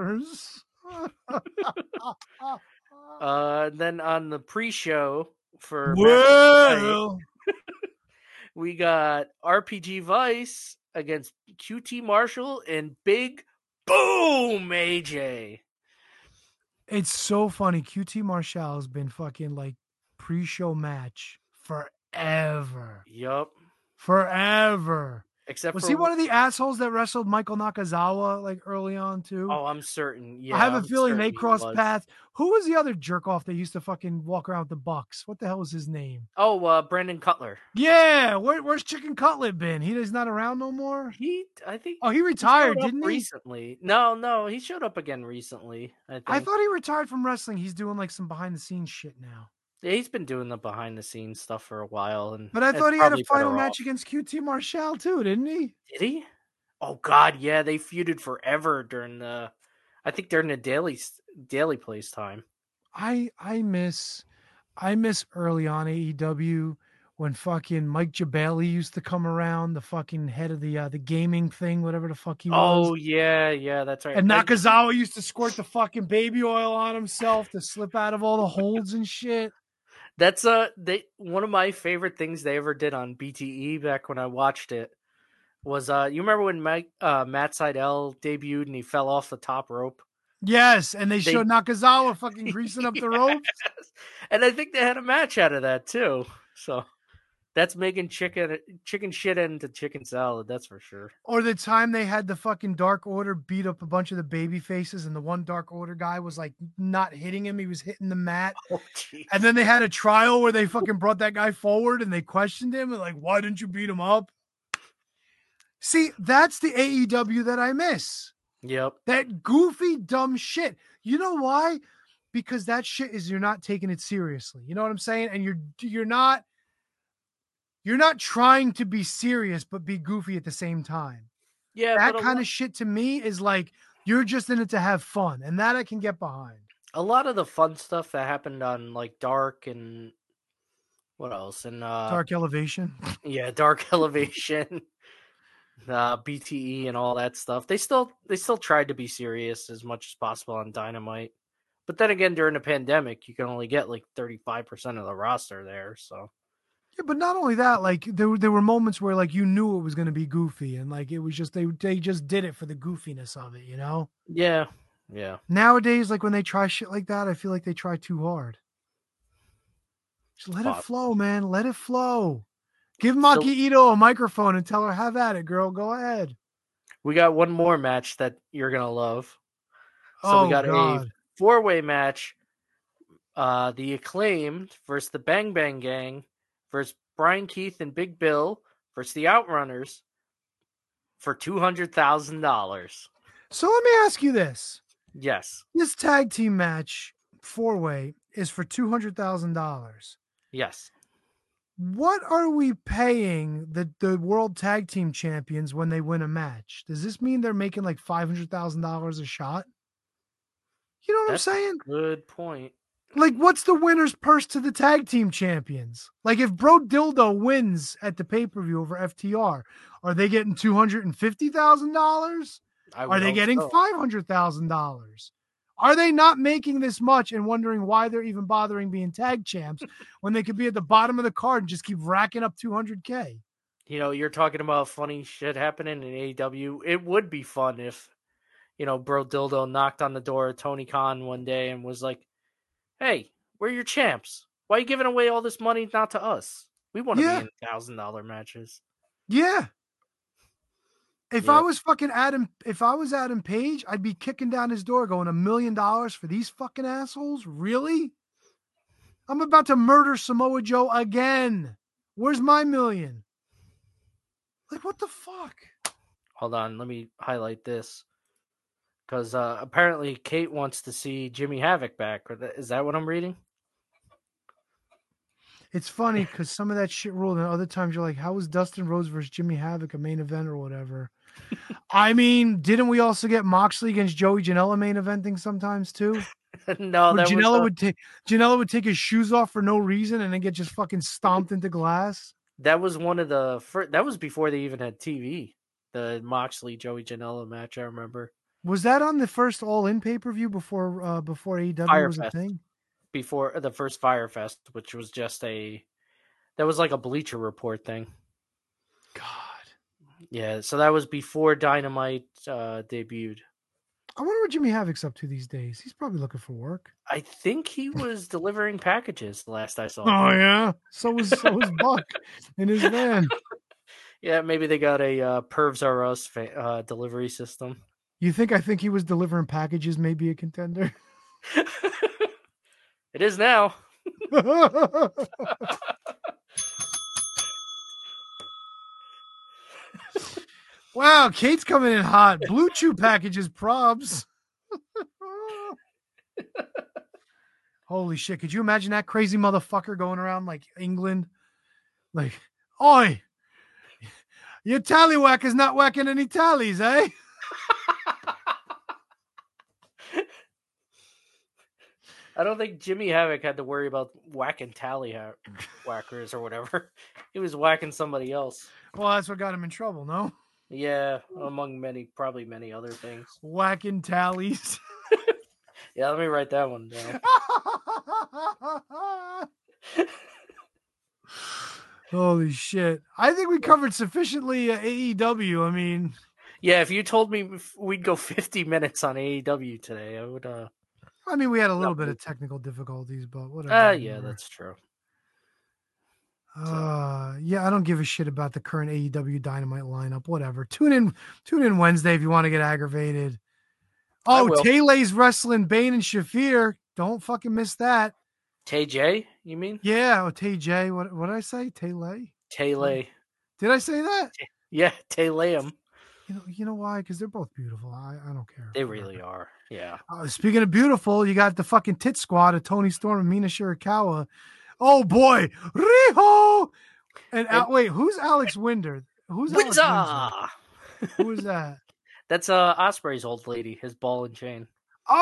Then on the pre-show for Well, we got RPG Vice against QT Marshall and Big Boom AJ. it's so funny. QT Marshall has been fucking like pre-show match forever. Yup. Forever. Except Was for he one of the assholes that wrestled Michael Nakazawa like early on too? Oh, I'm certain. Yeah, I have a I'm feeling certain they he crossed was. paths. Who was the other jerk off that used to fucking walk around with the Bucks? What the hell was his name? Oh, Brandon Cutler. Yeah, where's Chicken Cutlet been? He's not around no more. I think. Oh, he retired, showed up didn't he? recently? No, he showed up again recently. I think. I thought he retired from wrestling. He's doing like some behind the scenes shit now. Yeah, he's been doing the behind the scenes stuff for a while, But I thought he had a final match against QT Marshall too, didn't he? Did he? Oh God, yeah, they feuded forever during the daily place time. I miss early on AEW when fucking Mike Jabali used to come around, the fucking head of the gaming thing, whatever the fuck he was. Oh yeah, that's right. And Nakazawa used to squirt the fucking baby oil on himself to slip out of all the holds and shit. That's one of my favorite things they ever did on BTE back when I watched it was you remember when Matt Sydal debuted and he fell off the top rope? Yes, and they showed Nakazawa fucking greasing up the ropes. Yes. And I think they had a match out of that too. So that's making chicken shit into chicken salad, that's for sure. Or the time they had the fucking Dark Order beat up a bunch of the baby faces and the one Dark Order guy was like not hitting him, he was hitting the mat. Oh, geez. And then they had a trial where they fucking brought that guy forward and they questioned him and like, why didn't you beat him up? See, that's the AEW that I miss. Yep. That goofy, dumb shit. You know why? Because that shit is you're not taking it seriously. You know what I'm saying? And you're not trying to be serious but be goofy at the same time. Yeah, that kind of shit to me is like you're just in it to have fun, and that I can get behind. A lot of the fun stuff that happened on like Dark and what else? And Dark Elevation. Yeah, Dark Elevation. BTE and all that stuff. They still tried to be serious as much as possible on Dynamite. But then again, during the pandemic, you can only get like 35% of the roster there, so. Yeah, but not only that, like there were moments where like you knew it was going to be goofy and like it was just they just did it for the goofiness of it, you know? Yeah. Nowadays, like when they try shit like that, I feel like they try too hard. Just let it flow, man. Let it flow. Give Maki Ito a microphone and tell her, have at it, girl. Go ahead. We got one more match that you're going to love. So we got a 4-way match. The Acclaimed versus the Bang Bang Gang versus Brian Keith and Big Bill versus the Outrunners for $200,000. So let me ask you this. Yes. This tag team match, 4-way, is for $200,000. Yes. What are we paying the World Tag Team Champions when they win a match? Does this mean they're making like $500,000 a shot? You know what I'm saying? Good point. Like, what's the winner's purse to the tag team champions? Like, if Bro Dildo wins at the pay-per-view over FTR, are they getting $250,000? Are they getting $500,000? Are they not making this much and wondering why they're even bothering being tag champs when they could be at the bottom of the card and just keep racking up $200K? You know, you're talking about funny shit happening in AEW. It would be fun if, you know, Bro Dildo knocked on the door of Tony Khan one day and was like, hey, we're your champs. Why are you giving away all this money not to us? We want to be in $1,000 matches. Yeah. If I was Adam Page, I'd be kicking down his door going $1 million for these fucking assholes? Really? I'm about to murder Samoa Joe again. Where's my $1 million? Like, what the fuck? Hold on, let me highlight this. because apparently Kate wants to see Jimmy Havoc back. Is that what I'm reading? It's funny because some of that shit ruled, and other times you're like, how was Dustin Rhodes versus Jimmy Havoc a main event or whatever? I mean, didn't we also get Moxley against Joey Janela main eventing sometimes too? No, Where that Janela would take his shoes off for no reason and then get just fucking stomped into glass. that was one of the first. That was before they even had TV. The Moxley Joey Janela match, I remember. Was that on the first All In pay-per-view before AEW was a thing? Before the first Firefest, which was just that was like a Bleacher Report thing. God. Yeah, so that was before Dynamite debuted. I wonder what Jimmy Havoc's up to these days. He's probably looking for work. I think he was delivering packages the last I saw. Oh yeah, so was Buck in his van. Yeah, maybe they got a Pervs R Us delivery system. You think I think he was delivering packages? Maybe a contender. It is now. Wow, Kate's coming in hot. Blue Chew packages, probs. Holy shit. Could you imagine that crazy motherfucker going around like England? Like, oi, your tallywhack is not whacking any tallies, eh? I don't think Jimmy Havoc had to worry about whacking whackers or whatever. He was whacking somebody else. Well, that's what got him in trouble, no? Yeah, among probably many other things. Whacking tallies. Yeah, let me write that one down. Holy shit. I think we covered sufficiently AEW. I mean... Yeah, if you told me we'd go 50 minutes on AEW today, I would... I mean, we had a little bit of technical difficulties, but whatever. Yeah, that's true. Yeah, I don't give a shit about the current AEW Dynamite lineup. Whatever. Tune in Wednesday if you want to get aggravated. Oh, Taylay's wrestling Bane and Shafir. Don't fucking miss that. Tay J, you mean? Yeah, Tay J. What did I say? Taylay? Taylay. Did I say that? Yeah, Taylay. You know why? Because they're both beautiful. I don't care. They really are. Yeah. Speaking of beautiful, you got the fucking tit squad of Tony Storm and Mina Shirakawa. Oh boy, Riho. And wait, who's Alex Winder? Who's Alex Winder? Who is that? That's Osprey's old lady, his ball and chain.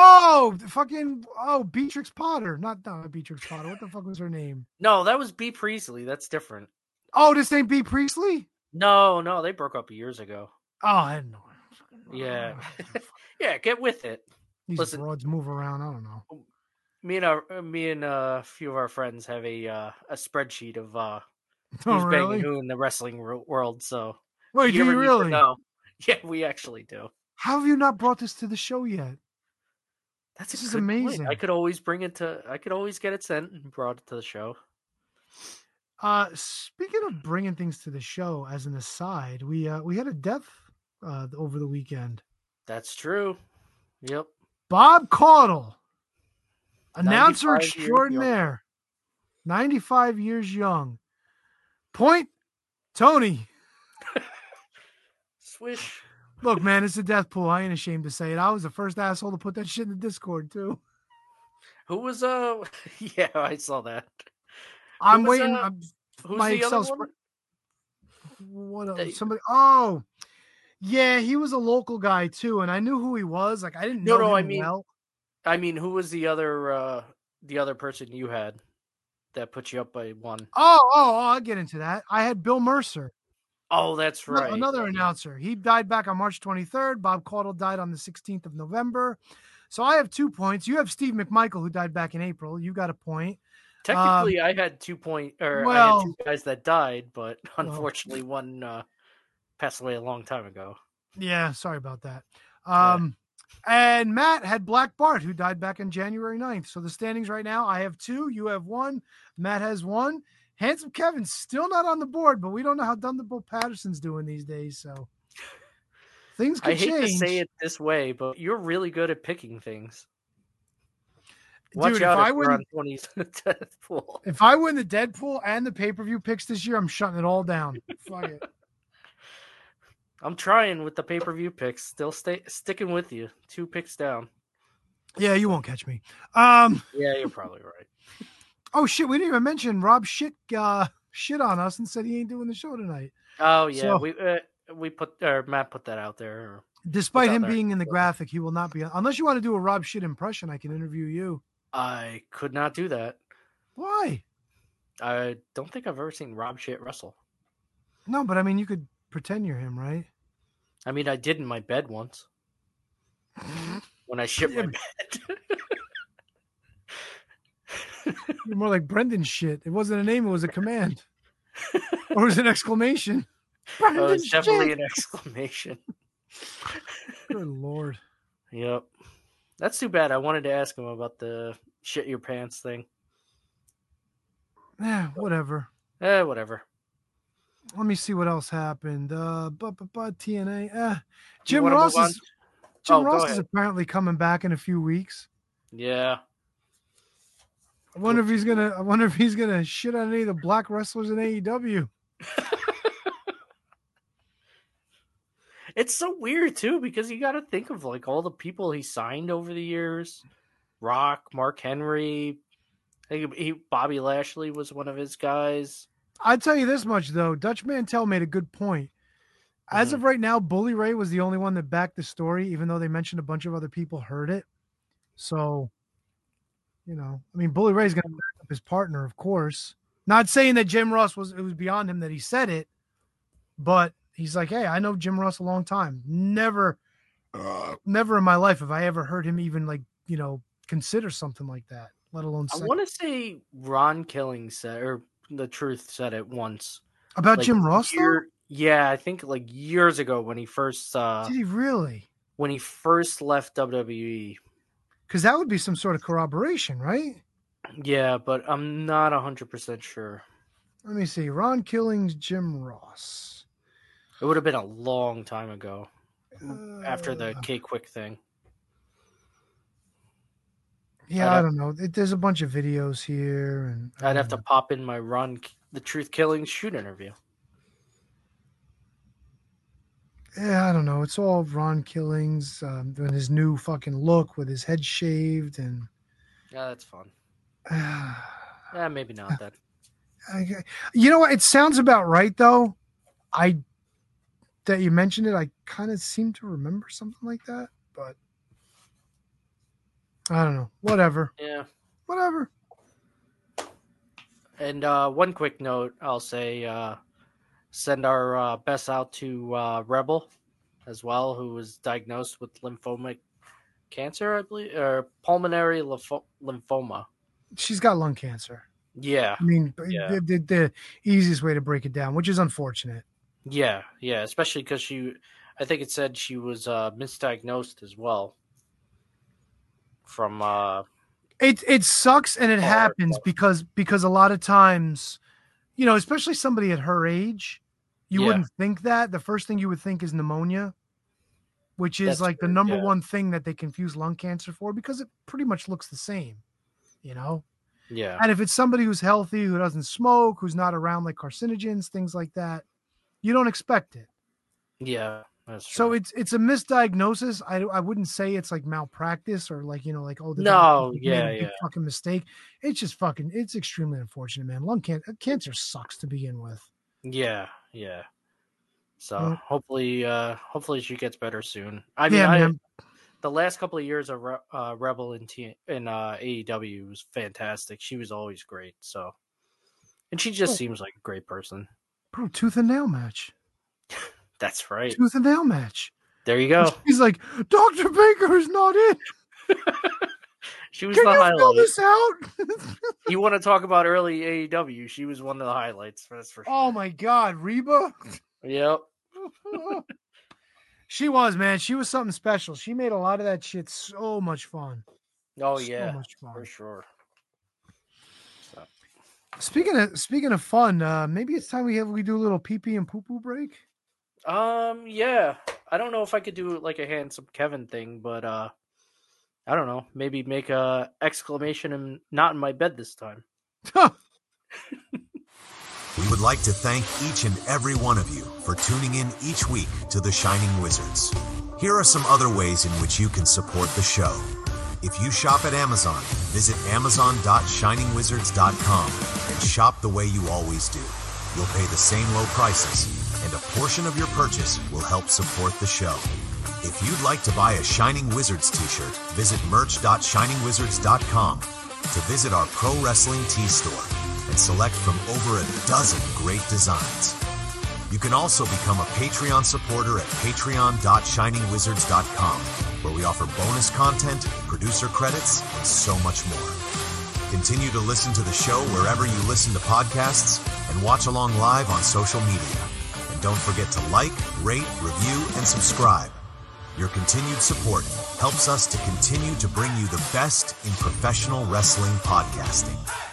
Beatrix Potter. Not Beatrix Potter. What the fuck was her name? No, that was B. Priestley. That's different. Oh, this ain't B. Priestley? No, they broke up years ago. Oh, I didn't know. Yeah. Yeah, get with it. These broads move around. I don't know. Me and a few of our friends have a spreadsheet of who's really? banging who in the wrestling world. So wait, do you really? No. Yeah, we actually do. How have you not brought this to the show yet? This is amazing. Point. I could always get it sent and brought it to the show. Speaking of bringing things to the show, as an aside, we had a death over the weekend. That's true. Yep. Bob Caudle, announcer extraordinaire, 95 years young. Point, Tony. Swish. Look, man, it's a death pool. I ain't ashamed to say it. I was the first asshole to put that shit in the Discord too. Who was Yeah, I saw that. I'm waiting. Who's the other one? What else? Somebody. Oh, yeah, he was a local guy too, and I knew who he was. Like I didn't know him well. I mean, who was the other person you had that put you up by one? Oh, I'll get into that. I had Bill Mercer. Oh, that's right. Another announcer. He died back on March 23rd. Bob Caudle died on the 16th of November. So I have 2 points. You have Steve McMichael, who died back in April. You got a point. Technically, I had 2 points, I had two guys that died, but unfortunately, one passed away a long time ago. Yeah, sorry about that. And Matt had Black Bart, who died back on January 9th. So the standings right now, I have 2, you have 1, Matt has 1. Handsome Kevin's still not on the board, but we don't know how Thunderbolt Patterson's doing these days, so things could change. I hate to say it this way, but you're really good at picking things. Dude, if I win the Deadpool and the pay-per-view picks this year, I'm shutting it all down. Fuck it. I'm trying with the pay-per-view picks. Still sticking with you. 2 picks down. Yeah, you won't catch me. Yeah, you're probably right. Oh shit, we didn't even mention Rob shit on us and said he ain't doing the show tonight. Oh yeah, So- we put Matt put that out there. Despite What's out him there? being in the graphic, he will not be unless you want to do a Rob shit impression. I can interview you. I could not do that. Why? I don't think I've ever seen Rob shit wrestle. No, but I mean, you could pretend you're him, right? I mean, I did in my bed once when I shit my Yeah, bed. You're more like Brendan shit. It wasn't a name; it was a command, or it was an exclamation. Oh, it's Brendan definitely shit. an exclamation. Good lord. Yep. That's too bad. I wanted to ask him about the shit your pants thing. Yeah, whatever. Whatever. Let me see what else happened. TNA. You Jim wanna Ross move on? is Jim Oh, go Ross is ahead. apparently coming back in a few weeks. Yeah. I wonder if he's gonna shit on any of the black wrestlers in AEW. It's so weird too because you got to think of like all the people he signed over the years. Rock, Mark Henry, I think Bobby Lashley was one of his guys. I'd tell you this much though, Dutch Mantel made a good point. As of right now, Bully Ray was the only one that backed the story, even though they mentioned a bunch of other people heard it. So, I mean, Bully Ray's going to back up his partner, of course. Not saying that Jim Ross it was beyond him that he said it, but he's like, hey, I know Jim Ross a long time. Never in my life have I ever heard him even consider something like that, let alone I say want to say Ron Killing said, or The Truth said it once. about Like, Jim Ross. Yeah, I think like years ago when he first Did he really? when he first left WWE. Because that would be some sort of corroboration, right? Yeah, but I'm not 100% sure. Let me see. Ron Killings, Jim Ross. It would have been a long time ago after the K-Quick thing. Yeah, I don't know. There's a bunch of videos here, and I'd have to pop in my The Truth Killings shoot interview. Yeah, I don't know. It's all Ron Killings doing his new fucking look with his head shaved, and Yeah, that's fun. Yeah, maybe not that. You know what? It sounds about right though. That you mentioned it, I kind of seem to remember something like that, but I don't know. Whatever. Yeah. Whatever. And one quick note, I'll say, send our best out to Rebel as well, who was diagnosed with lymphomic cancer, I believe, or pulmonary lymphoma. She's got lung cancer. Yeah. I mean, the easiest way to break it down, which is unfortunate. Yeah, especially because I think it said she was misdiagnosed as well. From it sucks and it happens because a lot of times, especially somebody at her age, you wouldn't think that. The first thing you would think is pneumonia, which is like the number one thing that they confuse lung cancer for because it pretty much looks the same, Yeah. And if it's somebody who's healthy, who doesn't smoke, who's not around like carcinogens, things like that, you don't expect it. Yeah, that's true. So it's a misdiagnosis. I wouldn't say it's like malpractice or like big fucking mistake. It's just it's extremely unfortunate, man. Lung cancer sucks to begin with. Yeah. So hopefully she gets better soon. I mean, the last couple of years of Rebel in AEW was fantastic. She was always great. So, and she just seems like a great person. Bro, tooth and nail match. That's right. Tooth and nail match. There you go. He's like, Dr. Baker is not in. She was Can the you highlight. fill this out? You want to talk about early AEW? She was one of the highlights. That's for sure. Oh my God, Reba. Yep. She was, man. She was something special. She made a lot of that shit so much fun. Oh so yeah, much fun. for sure. So. Speaking of fun, maybe it's time we do a little pee pee and poo poo break. Yeah. I don't know if I could do like a handsome Kevin thing, but I don't know. Maybe make a exclamation and not in my bed this time. We would like to thank each and every one of you for tuning in each week to The Shining Wizards. Here are some other ways in which you can support the show. If you shop at Amazon, visit amazon.shiningwizards.com and shop the way you always do. You'll pay the same low prices, and a portion of your purchase will help support the show. If you'd like to buy a Shining Wizards t-shirt, visit merch.shiningwizards.com to visit our pro wrestling tee store and select from over a dozen great designs. You can also become a Patreon supporter at patreon.shiningwizards.com, where we offer bonus content, producer credits, and so much more. Continue to listen to the show wherever you listen to podcasts and watch along live on social media. And don't forget to like, rate, review, and subscribe. Your continued support helps us to continue to bring you the best in professional wrestling podcasting.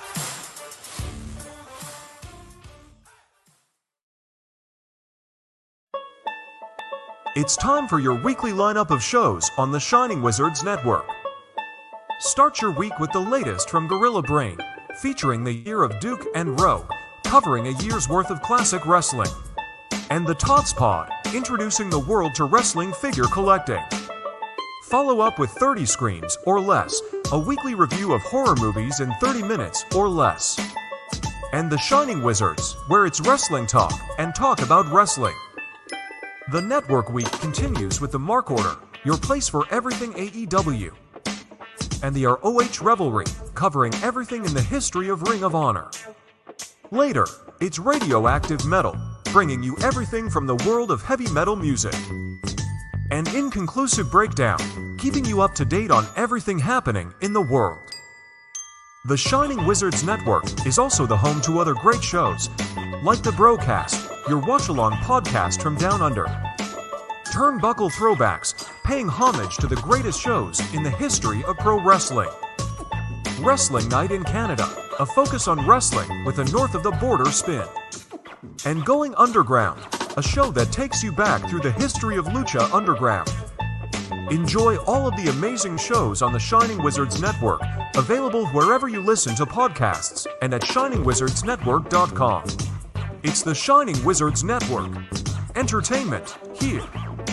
It's time for your weekly lineup of shows on the Shining Wizards Network. Start your week with the latest from Gorilla Brain, featuring the Year of Duke and Rogue, covering a year's worth of classic wrestling. And the Tots Pod, introducing the world to wrestling figure collecting. Follow up with 30 Screams or Less, a weekly review of horror movies in 30 minutes or less. And the Shining Wizards, where it's wrestling talk and talk about wrestling. The Network Week continues with the Mark Order, your place for everything AEW. And the ROH Revelry, covering everything in the history of Ring of Honor. Later, it's Radioactive Metal, bringing you everything from the world of heavy metal music. And Inconclusive Breakdown, keeping you up to date on everything happening in the world. The Shining Wizards Network is also the home to other great shows, like the Broadcast, your watch-along podcast from Down Under. Turnbuckle Throwbacks, paying homage to the greatest shows in the history of pro wrestling. Wrestling Night in Canada, a focus on wrestling with a north-of-the-border spin. And Going Underground, a show that takes you back through the history of Lucha Underground. Enjoy all of the amazing shows on the Shining Wizards Network, available wherever you listen to podcasts and at shiningwizardsnetwork.com. It's the Shining Wizards Network. Entertainment here.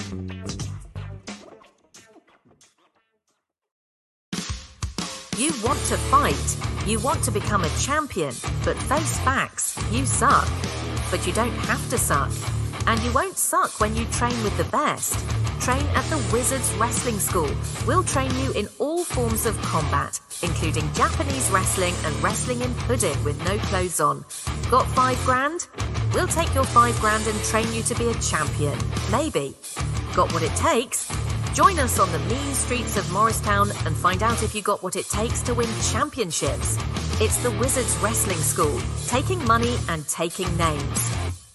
You want to fight. You want to become a champion, but face facts. You suck. But you don't have to suck. And you won't suck when you train with the best. Train at the Wizards Wrestling School. We'll train you in all forms of combat, including Japanese wrestling and wrestling in pudding with no clothes on. Got $5,000? We'll take your $5,000 and train you to be a champion. Maybe. Got what it takes? Join us on the mean streets of Morristown and find out if you got what it takes to win championships. It's the Wizards Wrestling School, taking money and taking names.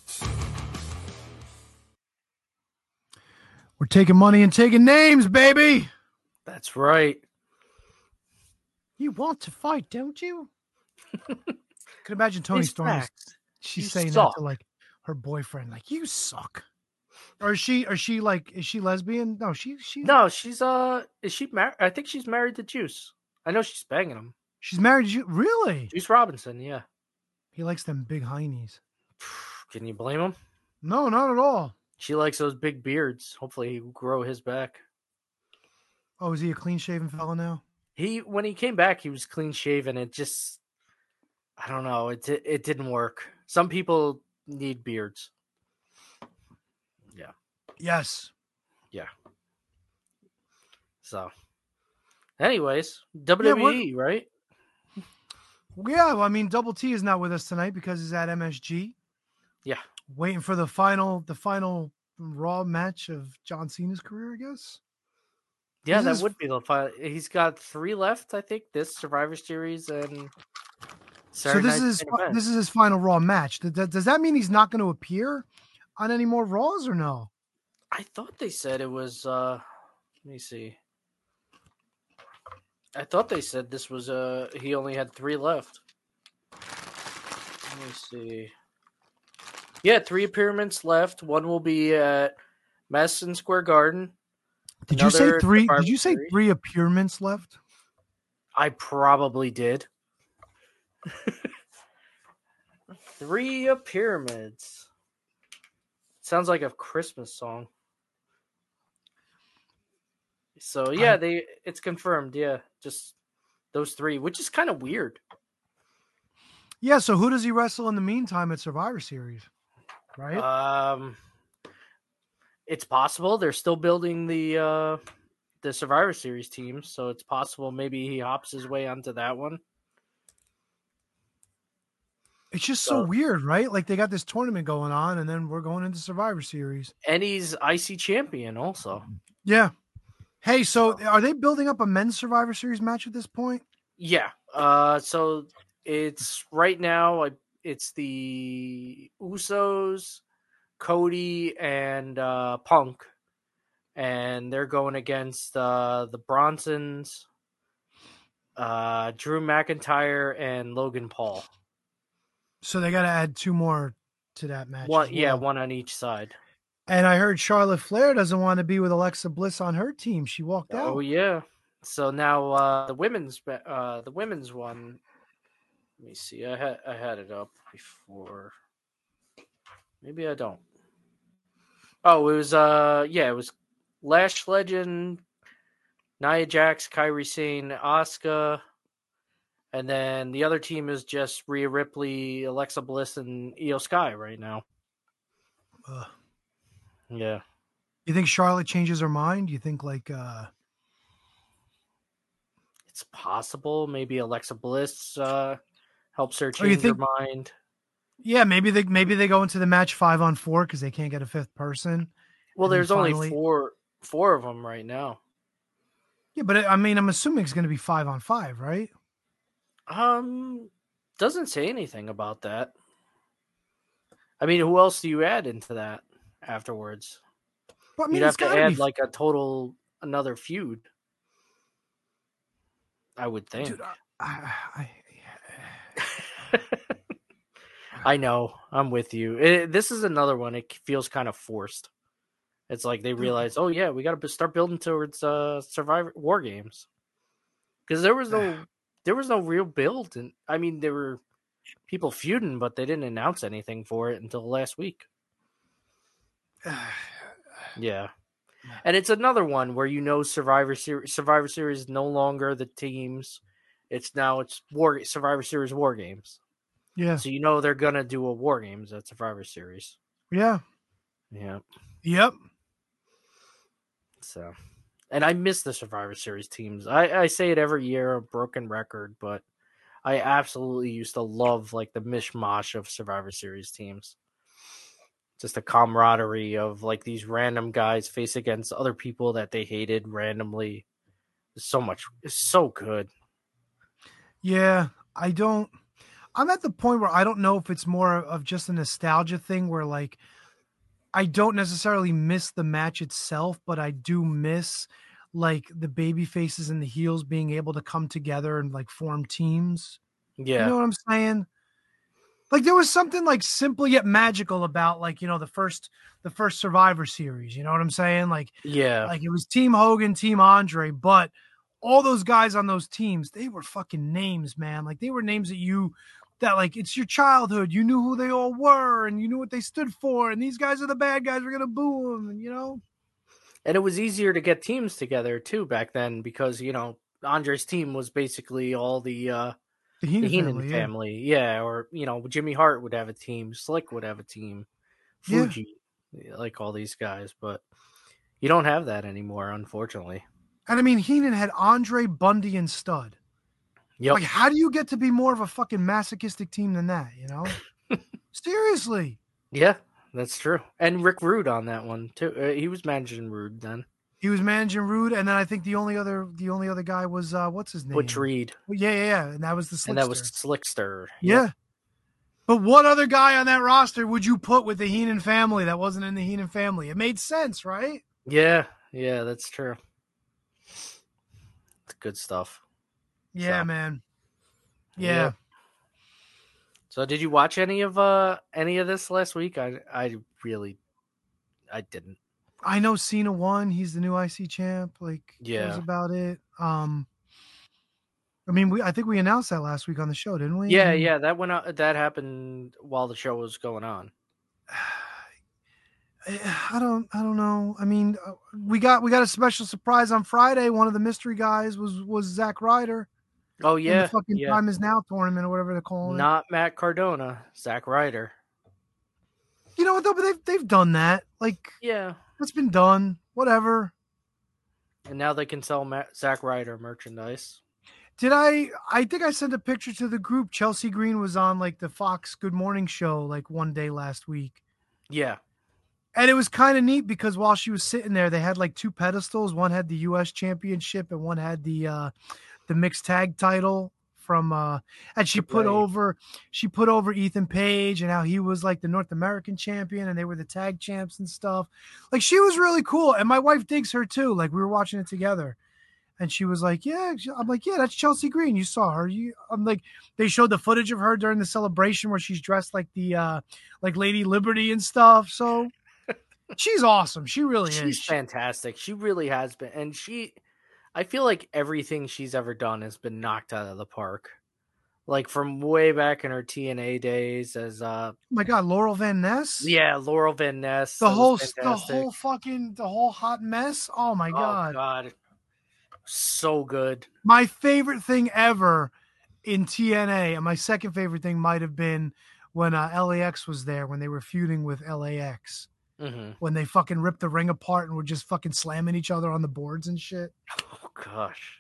We're taking money and taking names, baby. That's right. You want to fight, don't you? Could imagine Tony It's Storm. facts. She's You saying suck. that to like her boyfriend, like you suck. Or is she lesbian? No, No, she's is she married? I think she's married to Juice. I know she's banging him. she's married to you. Really? Juice Robinson, yeah. He likes them big heinies. Can you blame him? No, not at all. She likes those big beards. Hopefully he will grow his back. Oh, is he a clean shaven fella now? When he came back, he was clean shaven. It just, I don't know. It didn't work. Some people need beards. Yeah. Yes. Yeah. So, anyways, WWE, right? Yeah, well, I mean, Double T is not with us tonight because he's at MSG. Yeah. Waiting for the final Raw match of John Cena's career, I guess. Yeah, This that is- would be the final. He's got 3 left, I think. This Survivor Series and Saturday So Night's Main Event. this is his final Raw match. Does that mean he's not going to appear on any more Raws or no? I thought they said it was. Let me see. I thought they said this was. He only had 3 left. Let me see. Yeah, 3 appearances left. One will be at Madison Square Garden. Did you say Another 3? Survivor Did you say Series. 3 appearances left? I probably did. Three of Pyramids. Sounds like a Christmas song. So yeah, it's confirmed. Yeah, just those three, which is kind of weird. Yeah, so who does he wrestle in the meantime at Survivor Series? Right? It's possible they're still building the Survivor Series team, so it's possible maybe he hops his way onto that one. It's just so weird, right? Like they got this tournament going on, and then we're going into Survivor Series. And he's IC champion also. Yeah. Hey, so are they building up a men's Survivor Series match at this point? Yeah. So it's right now. It's the Usos, Cody, and Punk, and they're going against the Bronsons, Drew McIntyre, and Logan Paul. So they got to add two more to that match. One, yeah, one on each side. And I heard Charlotte Flair doesn't want to be with Alexa Bliss on her team. She walked out. Oh yeah. So now the women's one. Let me see. I had it up before. Maybe I don't. Oh, it was it was Lash Legend, Nia Jax, Kairi Sane, Asuka, and then the other team is just Rhea Ripley, Alexa Bliss, and Io Sky right now. Yeah. You think Charlotte changes her mind? You think like it's possible maybe Alexa Bliss helps her change her mind. Yeah, maybe they go into the match 5-on-4 because they can't get a fifth person. Well, there's only four of them right now. Yeah, but I mean, I'm assuming it's going to be 5-on-5, right? Doesn't say anything about that. I mean, who else do you add into that afterwards? But, I mean, you'd have to add like another feud. I would think. Dude, I know. I'm with you. This is another one. It feels kind of forced. It's like they realize, oh yeah, we got to start building towards Survivor War Games, because there was no real build, and I mean there were people feuding, but they didn't announce anything for it until last week. Yeah, and it's another one where Survivor Series is no longer the teams. It's Survivor Series War Games. Yeah. So they're gonna do a War Games at Survivor Series. Yeah. Yeah. Yep. So, and I miss the Survivor Series teams. I say it every year, a broken record, but I absolutely used to love like the mishmash of Survivor Series teams. Just the camaraderie of like these random guys face against other people that they hated randomly. It's so good. Yeah, I'm at the point where I don't know if it's more of just a nostalgia thing where like I don't necessarily miss the match itself, but I do miss like the baby faces and the heels being able to come together and like form teams. Yeah. You know what I'm saying? Like there was something like simple yet magical about like, the first Survivor Series, you know what I'm saying? Like, yeah, like it was Team Hogan, Team Andre, but all those guys on those teams, they were fucking names, man. Like they were names that like it's your childhood. You knew who they all were and you knew what they stood for. And these guys are the bad guys. We're going to boo them, and And it was easier to get teams together too back then because, Andre's team was basically all the Heenan family. Yeah. Or, Jimmy Hart would have a team. Slick would have a team. Fuji, like all these guys. But you don't have that anymore, unfortunately. And I mean, Heenan had Andre, Bundy, and Stud. Yep. Like, how do you get to be more of a fucking masochistic team than that, Seriously. Yeah, that's true. And Rick Rude on that one, too. He was managing Rude then. He was managing Rude, and then I think the only other guy was, what's his name? Butch Reed. Yeah. And that was the Slickster. And that was Slickster. Yeah. Yep. But what other guy on that roster would you put with the Heenan family that wasn't in the Heenan family? It made sense, right? Yeah, that's true. It's good stuff. Yeah, man. Yeah. So did you watch any of this last week? I didn't. I know Cena won. He's the new IC champ. Like, yeah, that was about it. I mean, I think we announced that last week on the show, didn't we? Yeah, I mean, yeah, that went out, that happened while the show was going on. I don't know. I mean, we got a special surprise on Friday. One of the mystery guys was Zack Ryder. Oh In the yeah, fucking yeah. Time Is Now tournament or whatever they're calling it. Not Matt Cardona, Zack Ryder. You know what though? But they've done that. Like, Yeah. it's been done. Whatever. And now they can sell Zack Ryder merchandise. Did I think I sent a picture to the group. Chelsea Green was on like the Fox Good Morning show like one day last week. Yeah. And it was kind of neat because while she was sitting there, they had like two pedestals. One had the US championship and one had the mixed tag title from and she put over Ethan Page and how he was like the North American champion and they were the tag champs and stuff. Like, she was really cool. And my wife digs her too. Like, we were watching it together. And she was like, yeah. I'm like, yeah, that's Chelsea Green. You saw her. I'm like, they showed the footage of her during the celebration where she's dressed like the like Lady Liberty and stuff. So she's awesome. She really is. She's fantastic. She really has been. And I feel like everything she's ever done has been knocked out of the park. Like from way back in her TNA days as oh my God, Laurel Van Ness? Yeah, Laurel Van Ness. The whole hot mess. Oh my God. Oh God. So good. My favorite thing ever in TNA, and my second favorite thing might have been when LAX was there, when they were feuding with LAX. Mm-hmm. When they fucking ripped the ring apart and were just fucking slamming each other on the boards and shit. Oh gosh.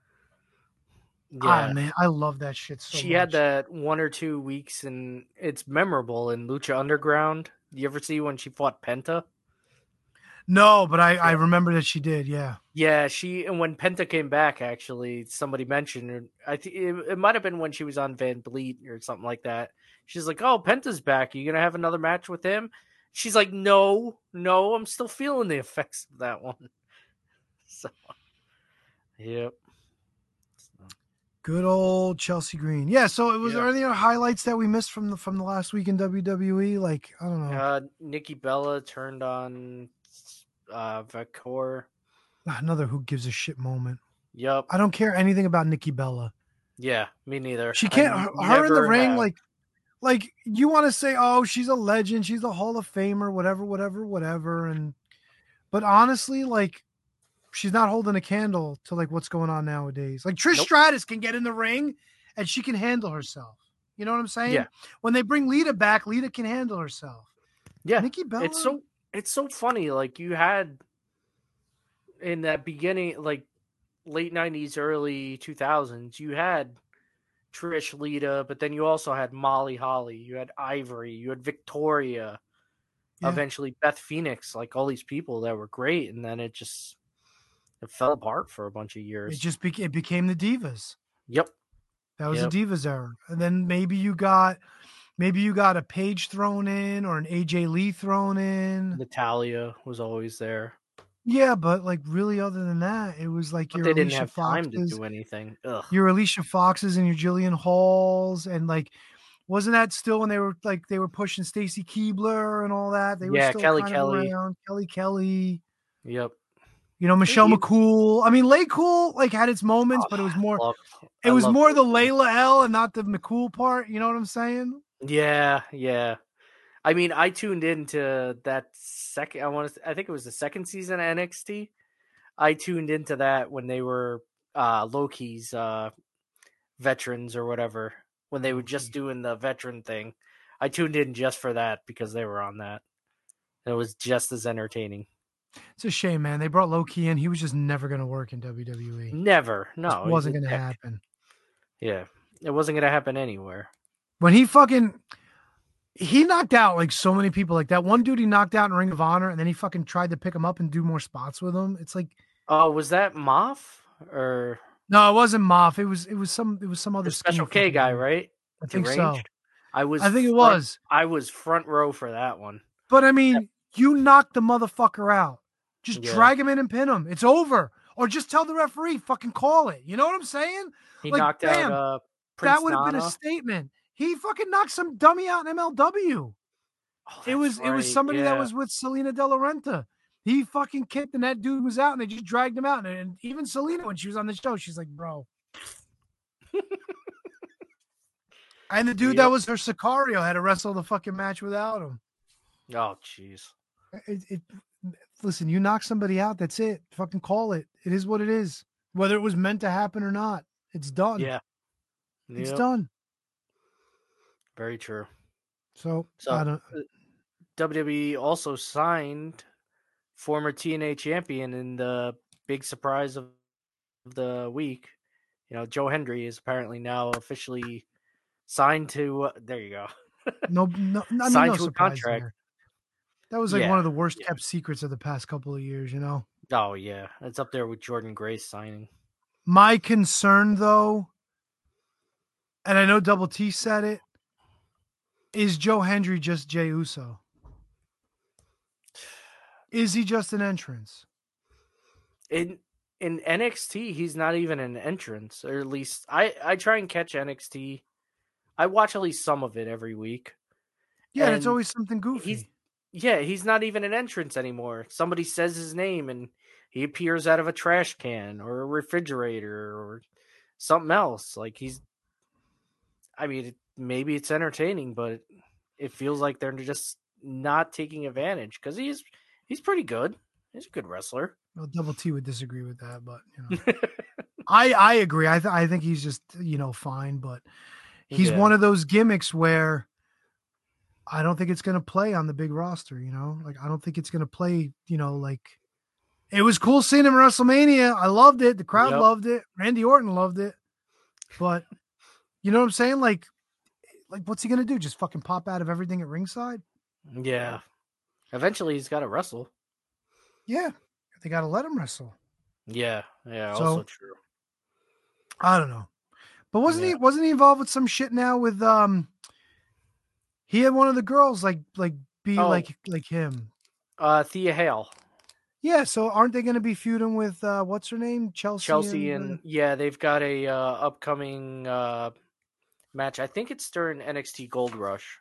Yeah, man, I love that shit so much. She had that 1 or 2 weeks, and it's memorable in Lucha Underground. You ever see when she fought Penta? No, but I remember that she did. Yeah. Yeah, and when Penta came back, actually, somebody mentioned her. I think it might have been when she was on Van Vliet or something like that. She's like, "Oh, Penta's back. Are you gonna have another match with him?" She's like, no, I'm still feeling the effects of that one. So, yep. Good old Chelsea Green. Yeah. So, was there any other highlights that we missed from the last week in WWE? Like, I don't know. Nikki Bella turned on Vakor. Another who gives a shit moment. Yep. I don't care anything about Nikki Bella. Yeah, me neither. She can't. Her in the ring, like you want to say, oh, she's a legend, she's a Hall of Famer, whatever. But honestly, like, she's not holding a candle to like what's going on nowadays. Like Trish Stratus can get in the ring and she can handle herself. You know what I'm saying? Yeah. When they bring Lita back, Lita can handle herself. Yeah. Nikki Bella. It's so funny. Like, you had in that beginning, like late 90s, early 2000s, you had Trish, Lita, but then you also had Molly Holly, you had Ivory, you had Victoria, eventually Beth Phoenix, like all these people that were great, and then it fell apart for a bunch of years. It just became the Divas. Yep. That was the Divas era. And then maybe you got a Paige thrown in or an AJ Lee thrown in. Natalia was always there. Yeah, but like really, other than that, it was like they didn't have time to do anything. Ugh. Your Alicia Foxes and your Jillian Halls, and like, wasn't that still when they were pushing Stacy Keibler and all that? They were still Kelly kind Kelly. of around. Kelly. Yep. You know, Michelle McCool. I mean, LayCool like had its moments, but it was more. It was more the Layla L and not the McCool part. You know what I'm saying? Yeah. I mean, I tuned into that second. I think it was the second season of NXT. I tuned into that when they were Loki's veterans or whatever. When they were just doing the veteran thing, I tuned in just for that because they were on that. It was just as entertaining. It's a shame, man. They brought Loki in. He was just never going to work in WWE. Never. No, it wasn't going to happen. Yeah, it wasn't going to happen anywhere. When he knocked out like so many people. Like that one dude he knocked out in Ring of Honor, and then he fucking tried to pick him up and do more spots with him. It's like, oh, was that Moff or no? It wasn't Moff. It was some other Special K guy, right? I think so. I think it was. I was front row for that one. But I mean, you knocked the motherfucker out. Just drag him in and pin him. It's over. Or just tell the referee, fucking call it. You know what I'm saying? He knocked out Prince that would have been a statement. He fucking knocked some dummy out in MLW. Oh, it was somebody that was with Selena De La Renta. He fucking kicked and that dude was out and they just dragged him out. And even Selena, when she was on the show, she's like, bro, And the dude that was her Sicario had to wrestle the fucking match without him. Oh, jeez. Listen, you knock somebody out, that's it. Fucking call it. It is what it is. Whether it was meant to happen or not, it's done. Yeah. It's done. Very true. So I don't. WWE also signed former TNA champion in the big surprise of the week. Joe Hendry is apparently now officially signed to. There you go. No, signed to a surprise contract. there. That was like one of the worst kept secrets of the past couple of years. Oh yeah, it's up there with Jordan Grace signing. My concern, though, and I know Double T said it, is Joe Hendry just Jey Uso? Is he just an entrance? In NXT, he's not even an entrance, or at least I try and catch NXT. I watch at least some of it every week. Yeah, and it's always something goofy. He's not even an entrance anymore. Somebody says his name and he appears out of a trash can or a refrigerator or something else. Like maybe it's entertaining, but it feels like they're just not taking advantage because he's pretty good. He's a good wrestler. Well, Double T would disagree with that, but I agree. I think he's just fine, but he's one of those gimmicks where I don't think it's going to play on the big roster. Like I don't think it's going to play. Like it was cool seeing him at WrestleMania. I loved it. The crowd loved it. Randy Orton loved it, but you know what I'm saying? Like what's he going to do? Just fucking pop out of everything at ringside? Yeah. Eventually, he's got to wrestle. Yeah. They got to let him wrestle. Yeah. Yeah. Also true. I don't know. But wasn't he involved with some shit now with, he had one of the girls like him. Thea Hale. Yeah. So aren't they going to be feuding with, what's her name? Chelsea and they've got a, upcoming, match. I think it's during NXT Gold Rush.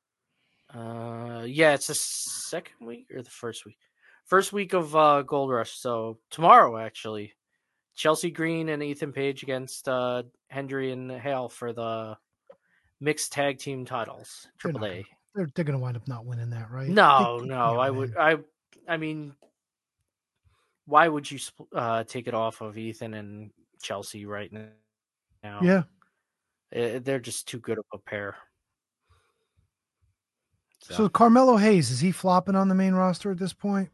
It's the second week or the first week. First week of Gold Rush. So tomorrow, actually, Chelsea Green and Ethan Page against Hendry and Hale for the mixed tag team titles. AAA. They're going to wind up not winning that, right? No. I mean, why would you take it off of Ethan and Chelsea right now? Yeah. They're just too good of a pair. So Carmelo Hayes, is he flopping on the main roster at this point?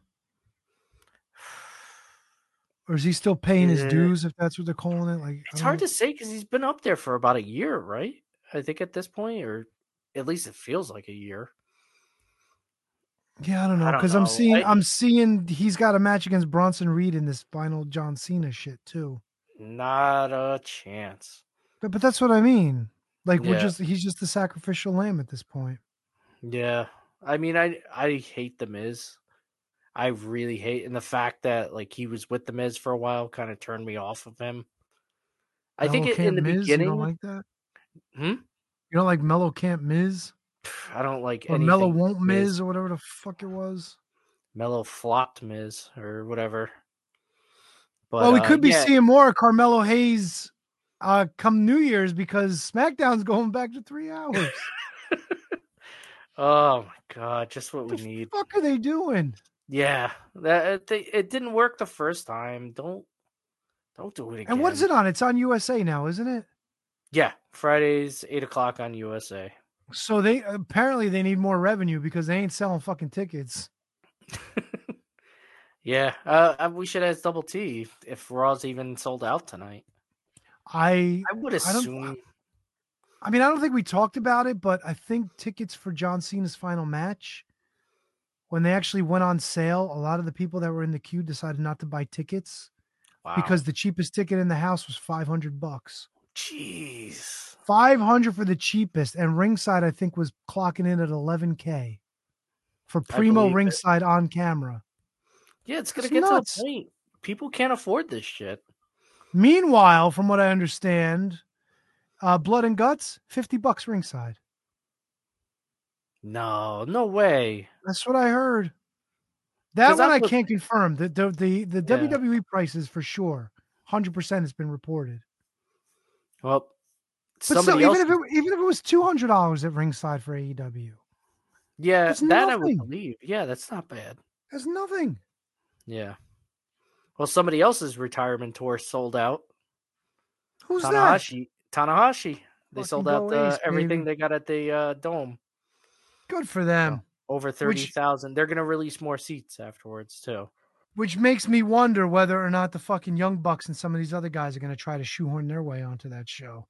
Or is he still paying his dues, if that's what they're calling it? Like it's hard to say because he's been up there for about a year, right? I think at this point, or at least it feels like a year. Yeah, I don't know, because I'm seeing he's got a match against Bronson Reed in this final John Cena shit too. Not a chance. But that's what I mean. Like he's just the sacrificial lamb at this point. Yeah, I mean, I hate The Miz. I really hate, and the fact that like he was with The Miz for a while kind of turned me off of him. I think in the beginning, you don't like that. You don't like Mellow Camp Miz? I don't like or anything. Mellow Won't Miz or whatever the fuck it was. Mellow Flopped Miz or whatever. But, well, we could be seeing more of Carmelo Hayes come New Year's because SmackDown's going back to 3 hours. Oh my god, just what we need. What the fuck are they doing? Yeah, it didn't work the first time. Don't do it again. And what's it on? It's on USA now, isn't it? Yeah, Fridays 8:00 on USA. So they apparently need more revenue because they ain't selling fucking tickets. Yeah, we should ask Double T if Raw's even sold out tonight. I would assume. I mean, I don't think we talked about it, but I think tickets for John Cena's final match, when they actually went on sale, a lot of the people that were in the queue decided not to buy tickets because the cheapest ticket in the house was $500. Jeez. $500 for the cheapest, and ringside I think was clocking in at $11K for primo ringside on camera. Yeah, it's gonna get nuts. To the point. People can't afford this shit. Meanwhile, from what I understand, Blood and Guts, $50 ringside. No way. That's what I heard. That one I can't confirm. The WWE prices for sure, 100% has been reported. Well, But still, somebody else. even if it was $200 at ringside for AEW, Yeah, that's that I would nothing. believe. Yeah, that's not bad. That's nothing. Yeah. Well, somebody else's retirement tour sold out. Who's that? Tanahashi. They Fucking sold out go Ace, everything baby. they got at the Dome. Good for them. Over 30,000. They're going to release more seats afterwards, too. Which makes me wonder whether or not the fucking Young Bucks and some of these other guys are going to try to shoehorn their way onto that show.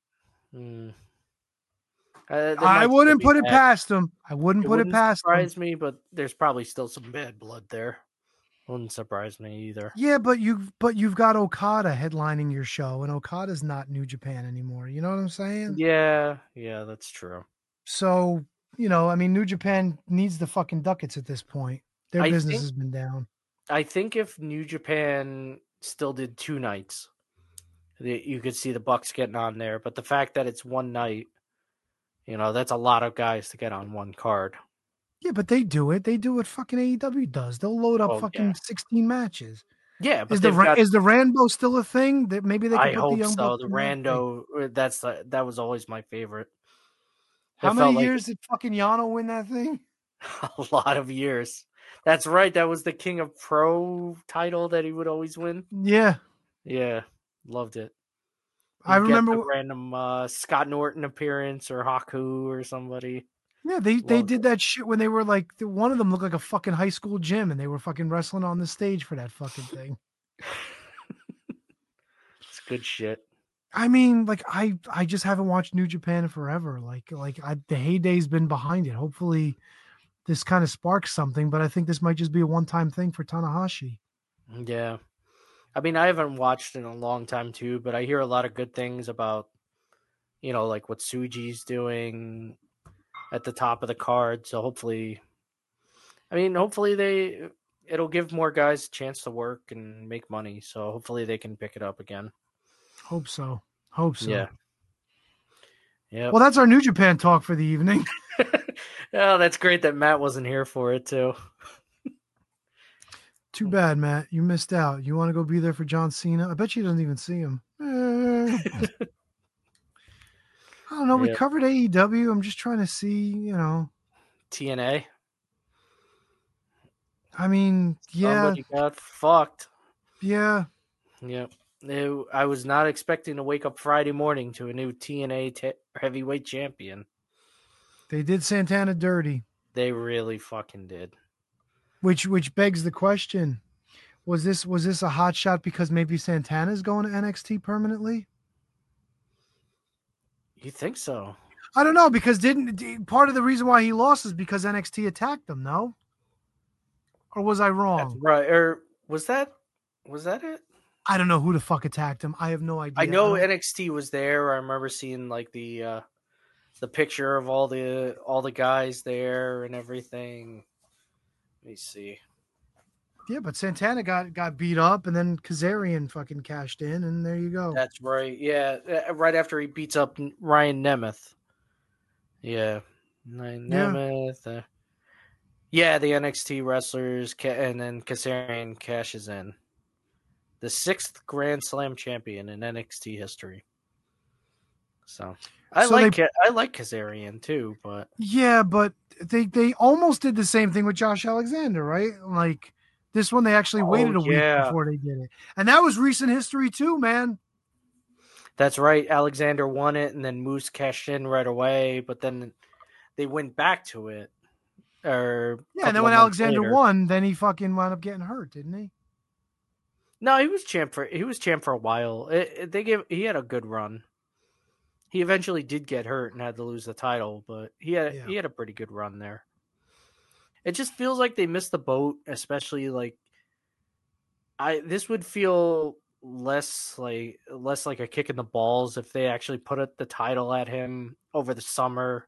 I wouldn't put it past them. I wouldn't put it past them. Surprise me, but there's probably still some bad blood there. Wouldn't surprise me either. Yeah, but you've got Okada headlining your show, and Okada's not New Japan anymore. You know what I'm saying? Yeah, that's true. So, I mean, New Japan needs the fucking ducats at this point. Their business has been down. I think if New Japan still did 2 nights, you could see the Bucks getting on there. But the fact that it's one night, that's a lot of guys to get on one card. Yeah, but they do it. They do what fucking AEW does. They'll load up 16 matches. Yeah, but is the Rambo still a thing? That maybe they can put the Young Bucks. The Rando, that was always my favorite. How many years did fucking Yano win that thing? A lot of years. That's right. That was the King of Pro title that he would always win. Yeah. Yeah. Loved it. I remember the random Scott Norton appearance or Haku or somebody. Yeah, they did that shit when they were like, one of them looked like a fucking high school gym and they were fucking wrestling on the stage for that fucking thing. It's good shit. I mean, like I just haven't watched New Japan forever. The heyday's been behind it. Hopefully this kind of sparks something, but I think this might just be a one-time thing for Tanahashi. Yeah. I mean, I haven't watched in a long time too, but I hear a lot of good things about, like what Tsuji's doing at the top of the card. So hopefully it'll give more guys a chance to work and make money. So hopefully they can pick it up again. Hope so. Yeah. Well, that's our New Japan talk for the evening. Oh, that's great that Matt wasn't here for it too. Too bad, Matt. You missed out. You want to go be there for John Cena? I bet you doesn't even see him. I don't know. We covered AEW. I'm just trying to see, TNA. I mean, yeah. Somebody got fucked. Yeah. Yep. I was not expecting to wake up Friday morning to a new TNA heavyweight champion. They did Santana dirty. They really fucking did. Which begs the question: was this a hot shot because maybe Santana's going to NXT permanently? You think so? I don't know, because part of the reason why he lost is because NXT attacked him, no? Or was I wrong? That's right. Or was that it? I don't know who the fuck attacked him. I have no idea. I know NXT was there. I remember seeing like the picture of all the guys there and everything. Let me see. Yeah, but Santana got beat up, and then Kazarian fucking cashed in, and there you go. That's right. Yeah, right after he beats up Ryan Nemeth. Yeah, Nemeth. The NXT wrestlers, and then Kazarian cashes in. The 6th Grand Slam champion in NXT history. So I like Kazarian too, but yeah, but they almost did the same thing with Josh Alexander, right? Like this one, they actually waited a week before they did it, and that was recent history too, man. That's right. Alexander won it, and then Moose cashed in right away, but then they went back to it. And then when Alexander won, then he fucking wound up getting hurt, didn't he? No, he was champ for a while. He had a good run. He eventually did get hurt and had to lose the title, but he had a pretty good run there. It just feels like they missed the boat, especially like this would feel less like a kick in the balls if they actually put the title at him over the summer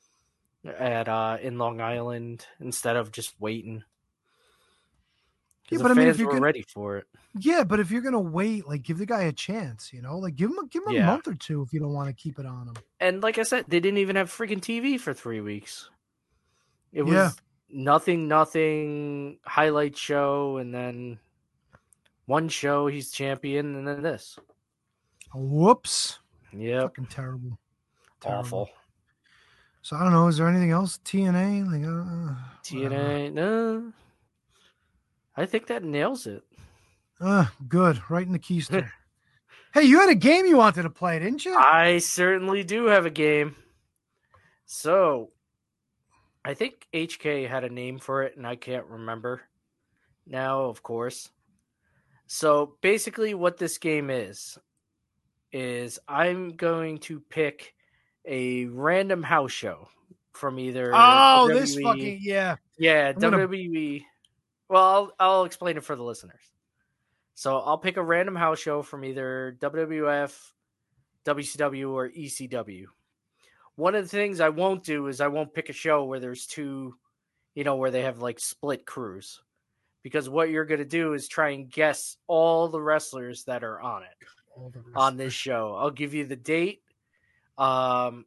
in Long Island instead of just waiting. Yeah, but fans were ready for it. Yeah, but if you're gonna wait, like give the guy a chance, like give him a month or two if you don't want to keep it on him. And like I said, they didn't even have freaking TV for 3 weeks. It was nothing highlight show, and then one show he's champion, and then this. Whoops! Yeah, fucking terrible. Terrible. Awful. So I don't know. Is there anything else? TNA? Like, whatever. TNA, no. I think that nails it. Good. Right in the keister. Hey, you had a game you wanted to play, didn't you? I certainly do have a game. So, I think HK had a name for it, and I can't remember now, of course. So, basically, what this game is I'm going to pick a random house show from either Oh, WWE. this fucking yeah. Yeah, I'm gonna- WWE. Well, I'll explain it for the listeners. So I'll pick a random house show from either WWF, WCW, or ECW. One of the things I won't do is I won't pick a show where there's two, where they have like split crews. Because what you're going to do is try and guess all the wrestlers that are on it, on this show. I'll give you the date. One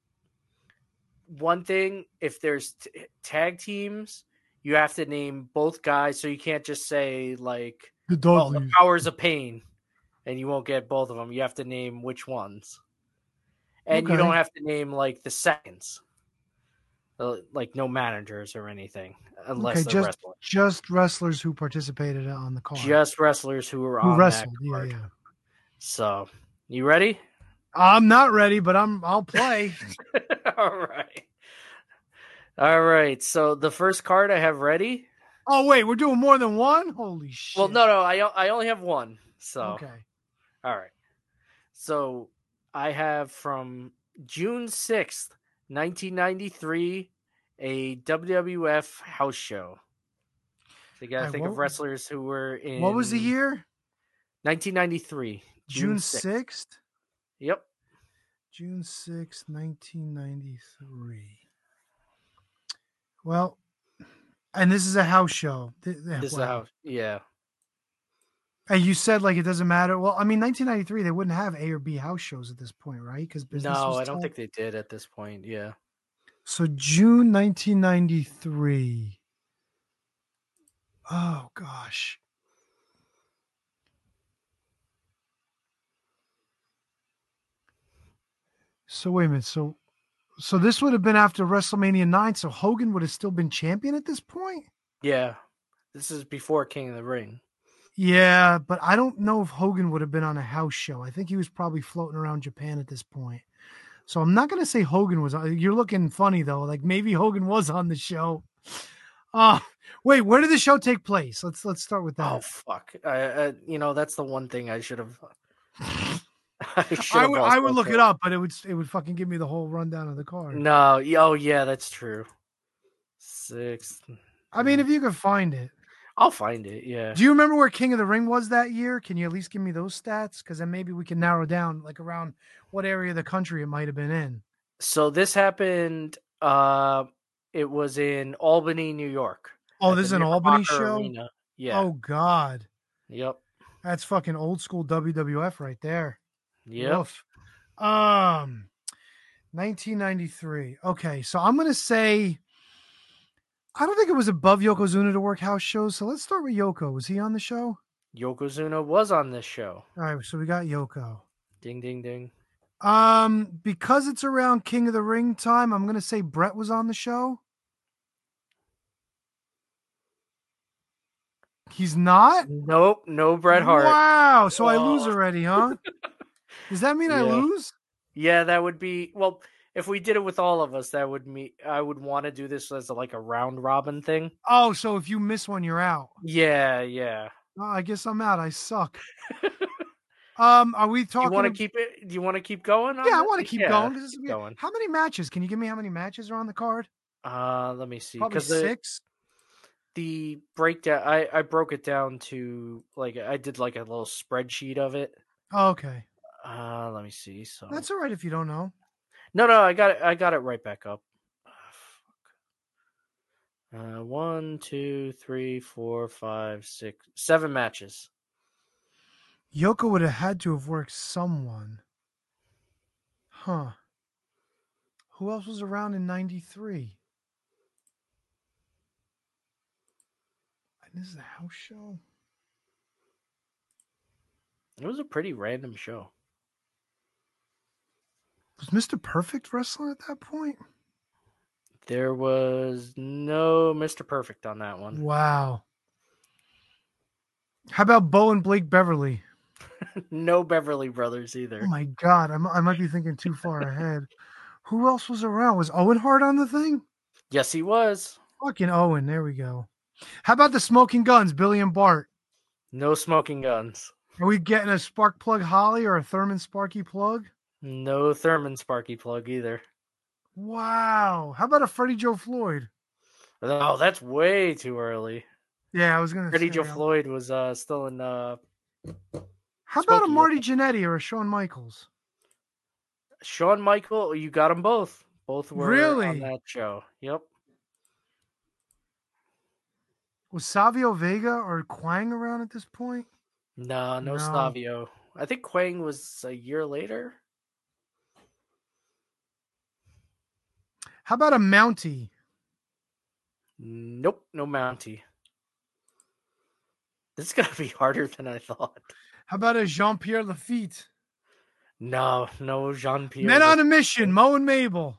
thing, if there's tag teams, you have to name both guys. So you can't just say like, The oh, Dudleys. the Powers of Pain, and you won't get both of them. You have to name which ones. And you Okay. don't have to name like the seconds. Like no managers or anything, unless they're wrestlers. Just wrestlers who participated on the card. Just wrestlers who were who on wrestled. that card. Yeah. So, you ready? I'm not ready, but I'll play. All right. So the first card I have ready. Oh wait, we're doing more than one? Holy shit. Well, no, I only have one. So Okay. All right. So I have from June 6th, 1993, a WWF house show. So you got to think of wrestlers who were in. What was the year? 1993. June 6th? Yep. June 6th, 1993. Well, and this is a house show. This is a house. Yeah. And you said like it doesn't matter. Well, I mean, 1993, they wouldn't have A or B house shows at this point, right? Because no, I don't think they did at this point. Yeah. So June 1993. Oh gosh. So wait a minute. So this would have been after WrestleMania 9. So Hogan would have still been champion at this point. Yeah. This is before King of the Ring. Yeah, but I don't know if Hogan would have been on a house show. I think he was probably floating around Japan at this point. So I'm not going to say Hogan was on. You're looking funny, though. Like maybe Hogan was on the show. Wait, where did the show take place? Let's start with that. Oh, fuck. That's the one thing I should have. I would look it up, but it would fucking give me the whole rundown of the card. No. Oh, yeah, that's true. 6th. I mean, if you could find it. I'll find it, yeah. Do you remember where King of the Ring was that year? Can you at least give me those stats? Because then maybe we can narrow down like around what area of the country it might have been in. So this happened, it was in Albany, New York. Oh, this is an Albany show? Arena. Yeah. Oh, God. Yep. That's fucking old school WWF right there. Yep. Woof. 1993. Okay, so I'm going to say... I don't think it was above Yokozuna to work house shows. So let's start with Yoko. Was he on the show? Yokozuna was on this show. All right, so we got Yoko. Ding, ding, ding. Because it's around King of the Ring time, I'm gonna say Brett was on the show. He's not? Nope, no Bret Hart. Wow, so I lose already, huh? Does that mean I lose? Yeah, that would be if we did it with all of us, that would mean I would want to do this as like a round robin thing. Oh, so if you miss one, you're out. Yeah. Oh, I guess I'm out. I suck. Are we talking? You want to keep it? Do you want to keep going? Yeah, I want to keep going. Keep going. How many matches? Can you give me how many matches are on the card? Let me see. Probably 6. The breakdown, I broke it down to like I did like a little spreadsheet of it. Oh, okay. Let me see. So that's all right if you don't know. No, I got it. I got it right back up. 1, 2, 3, 4, 5, 6, 7 matches. Yoko would have had to have worked someone. Huh. Who else was around in 93? And this is a house show? It was a pretty random show. Was Mr. Perfect wrestling at that point? There was no Mr. Perfect on that one. Wow. How about Bo and Blake Beverly? No Beverly Brothers either. Oh my God, I might be thinking too far ahead. Who else was around? Was Owen Hart on the thing? Yes, he was. Fucking Owen. There we go. How about the Smoking Guns, Billy and Bart? No Smoking Guns. Are we getting a Spark Plug Holly or a Thurman Sparky Plug? No Thurman Sparky Plug either. Wow. How about a Freddie Joe Floyd? Oh, that's way too early. Yeah, I was going to say. Freddie Joe Floyd was still in. How about a Smokey, Marty Jannetty or a Shawn Michaels? Shawn Michael, you got them both. Both were Really? on that show. Yep. Was Savio Vega or Quang around at this point? No No. Savio. I think Quang was a year later. How about a Mountie? Nope, no Mountie. This is gonna be harder than I thought. How about a Jean-Pierre Lafitte? No Jean Pierre. Men on a Mission, Mo and Mabel.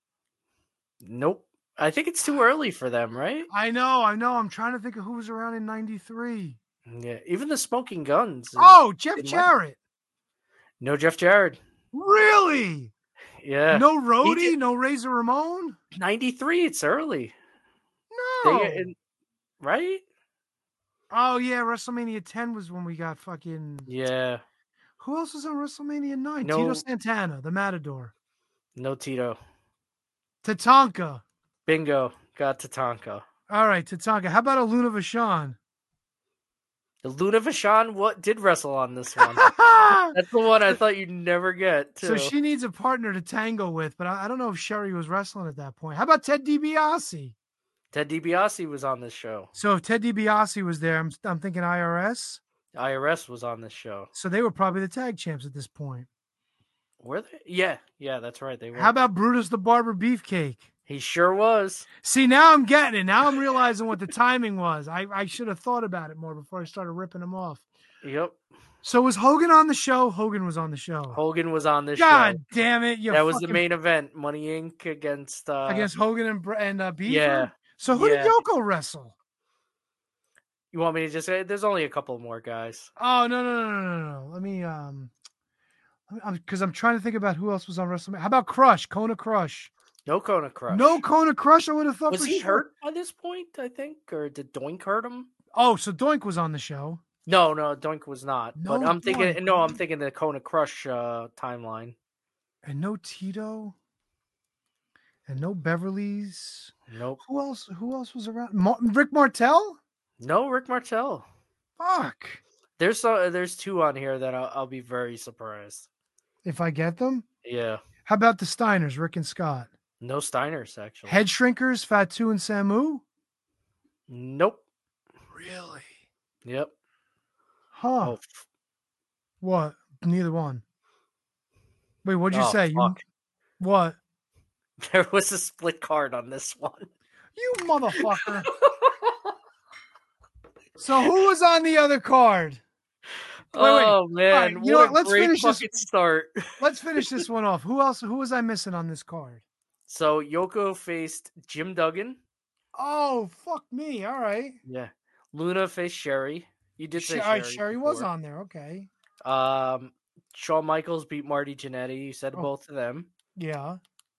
Nope. I think it's too early for them, right? I know. I'm trying to think of who was around in 93. Yeah, even the Smoking Guns. Oh, Jeff it might- Jarrett. No Jeff Jarrett. Really? Yeah. No He Rhodey? did- No Razor Ramon? 93, it's early. No. Right? Oh, yeah. WrestleMania 10 was when we got fucking. Yeah. Who else was on WrestleMania 9? No. Tito Santana, the Matador. No Tito. Tatanka. Bingo. Got Tatanka. All right, Tatanka. How about a Luna Vachon? The Luna Vachon, what did wrestle on this one? That's the one I thought you'd never get, too. So she needs a partner to tango with, but I don't know if Sherry was wrestling at that point. How about Ted DiBiase? Ted DiBiase was on this show. So if Ted DiBiase was there, I'm thinking IRS. IRS was on this show. So they were probably the tag champs at this point. Were they? Yeah, that's right. They were. How about Brutus the Barber Beefcake? He sure was. See, now I'm getting it. Now I'm realizing what the timing was. I should have thought about it more before I started ripping him off. Yep. So was Hogan on the show? Hogan was on the show. Hogan was on this God show. damn it! That was the main event. Money Inc. against Hogan and Beaver. Yeah. So who Yeah. did Yoko wrestle? You want me to just say? There's only a couple more guys. Oh no! Let me because I'm trying to think about who else was on WrestleMania. How about Crush? Kona Crush. No Kona Crush. No Kona Crush. I would have thought. Was for he sure. hurt by this point? I think, or did Doink hurt him? Oh, so Doink was on the show. No, Doink was not. No but I'm thinking. Doink. No, I'm thinking the Kona Crush timeline. And no Tito. And no Beverly's. Nope. Who else was around? Rick Martel? No, Rick Martel. Fuck. There's two on here that I'll be very surprised. If I get them. Yeah. How about the Steiners, Rick and Scott? No Steiners, actually. Head Shrinkers, Fatu and Samu? Nope. Really? Yep. Huh. Oh, What? Neither one. Wait, what'd you oh, say? fuck. What? There was a split card on this one. You motherfucker. So who was on the other card? Wait. Oh man, All right, you know what what? a Let's great finish this. fucking start. Let's finish this one off. Who else? Who was I missing on this card? So Yoko faced Jim Duggan. Oh, fuck me. All right. Yeah. Luna faced Sherry. You did say All right, Sherry. Sherry was before. on there. Okay. Shawn Michaels beat Marty Jannetty. You said both of them. Yeah.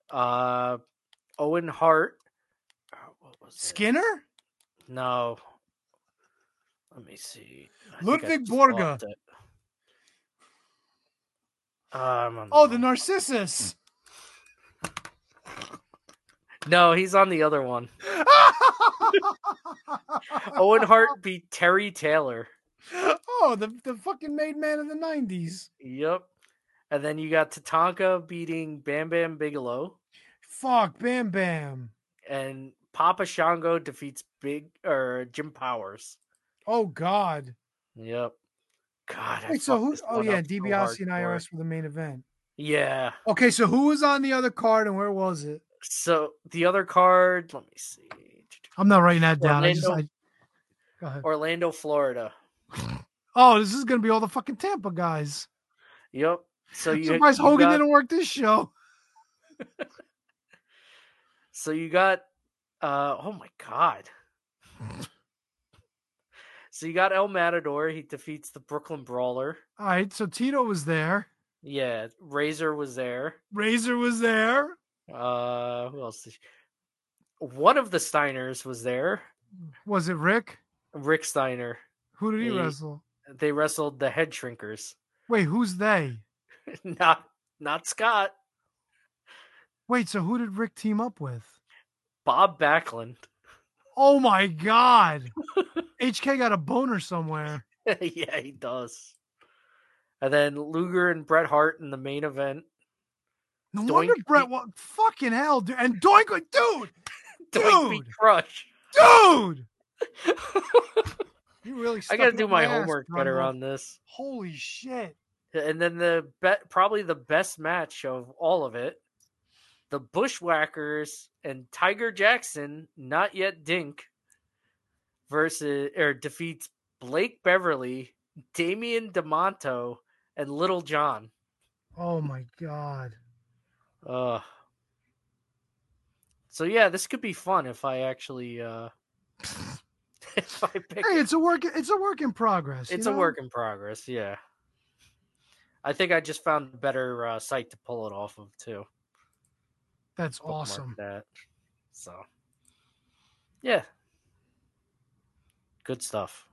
Owen Hart. What was it? Skinner? No. Let me see. I think I Ludwig just Borga. lost it. Oh, the Narcissus. No, he's on the other one. Owen Hart beat Terry Taylor. Oh, the fucking made man of the 90s. Yep. And then you got Tatanka beating Bam Bam Bigelow. Fuck, Bam Bam. And Papa Shango defeats Jim Powers. Oh, God. Yep. God. Wait, so who? this Oh, one yeah, up so DiBiase and hardcore. IRS were the main event. Yeah. Okay, so who was on the other card and where was it? So the other card, let me see. I'm not writing that down. Orlando- Go ahead. Orlando, Florida. Oh, this is going to be all the fucking Tampa guys. Yep. So I'm surprised Hogan didn't work this show. So you got, oh my God. So you got El Matador. He defeats the Brooklyn Brawler. All right, so Tito was there. Yeah, Razor was there. Razor was there. Who else? One of the Steiners was there. Was it Rick? Rick Steiner. Who did he wrestle? They wrestled the Head Shrinkers. Wait, who's they? Not Scott. Wait, so who did Rick team up with? Bob Backlund. Oh my God. HK got a boner somewhere. Yeah, he does. And then Luger and Bret Hart in the main event. No wonder Bret, fucking hell, dude. And Doink, Doink beat Crush. Dude. You really I gotta do my homework better on this. Holy shit. And then probably the best match of all of it, the Bushwhackers and Tiger Jackson, not yet Dink, defeats Blake Beverly, Damian DeMonto, and Little John. Oh my God. So yeah, this could be fun if I actually if I pick. Hey, it's a work in progress. It's a work in progress, yeah. I think I just found a better site to pull it off of too. That's awesome. That. So yeah. Good stuff.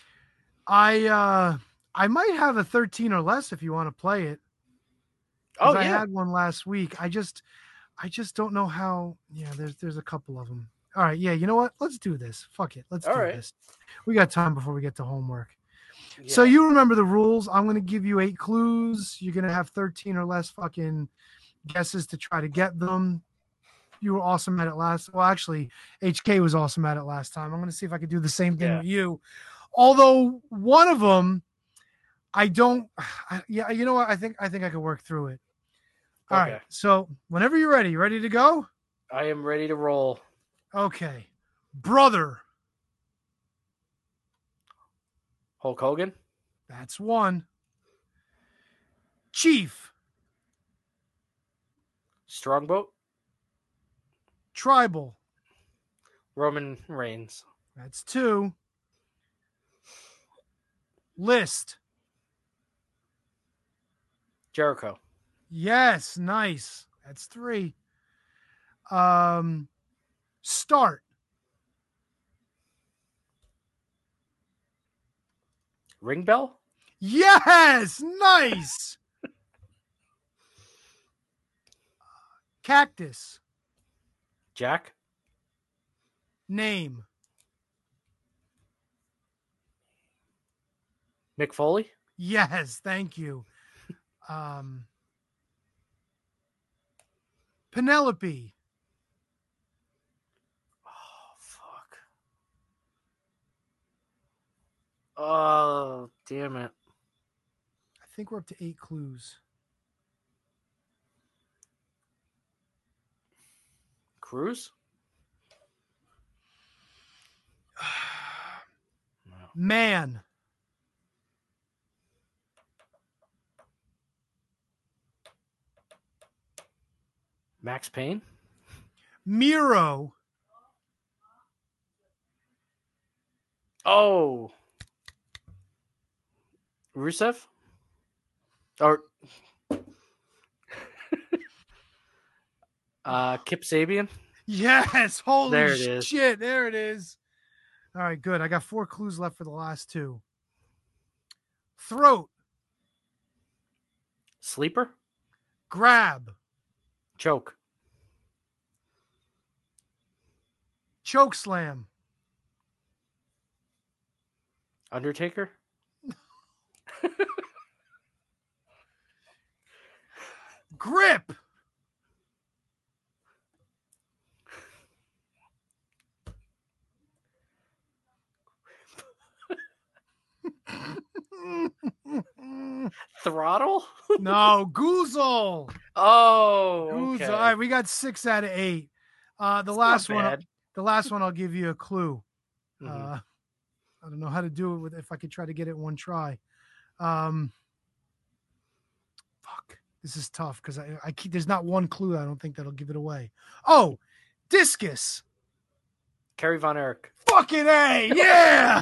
I might have a 13 or less if you want to play it. Oh, yeah. I had one last week. I just don't know how. Yeah, there's a couple of them. All right, yeah. You know what? Let's do this. Fuck it. Let's do this. We got time before we get to homework. Yeah. So you remember the rules. I'm going to give you 8 clues. You're going to have 13 or less fucking guesses to try to get them. You were awesome at it last. Well, actually, HK was awesome at it last time. I'm going to see if I could do the same thing with you. Although one of them, I don't. Yeah, you know what? I think I could work through it. All right. So whenever you're ready, you ready to go? I am ready to roll. Okay. Brother. Hulk Hogan. That's one. Chief. Strongboat. Tribal. Roman Reigns. That's 2. List. Jericho. Yes, nice. That's 3. Start. Ring bell? Yes, nice. Cactus. Jack. Name. Mick Foley? Yes, thank you. Penelope. Oh, fuck. Oh, damn it. I think we're up to 8 clues. Cruz? No. Man. Max Payne? Miro. Oh. Rusev? Or Kip Sabian? Yes. Holy there it is. Shit. There it is. All right, good. I got 4 clues left for the last 2. Throat. Sleeper? Grab. Choke. Choke slam. Undertaker? Grip. Throttle? No, Goozle. Oh, Goozle. okay. All right, we got 6 out of 8. The last one, I'll give you a clue. Mm-hmm. I don't know how to do it if I could try to get it one try. Fuck. This is tough because I keep, there's not one clue I don't think that'll give it away. Oh, discus. Kerry Von Erich. Fucking A, yeah.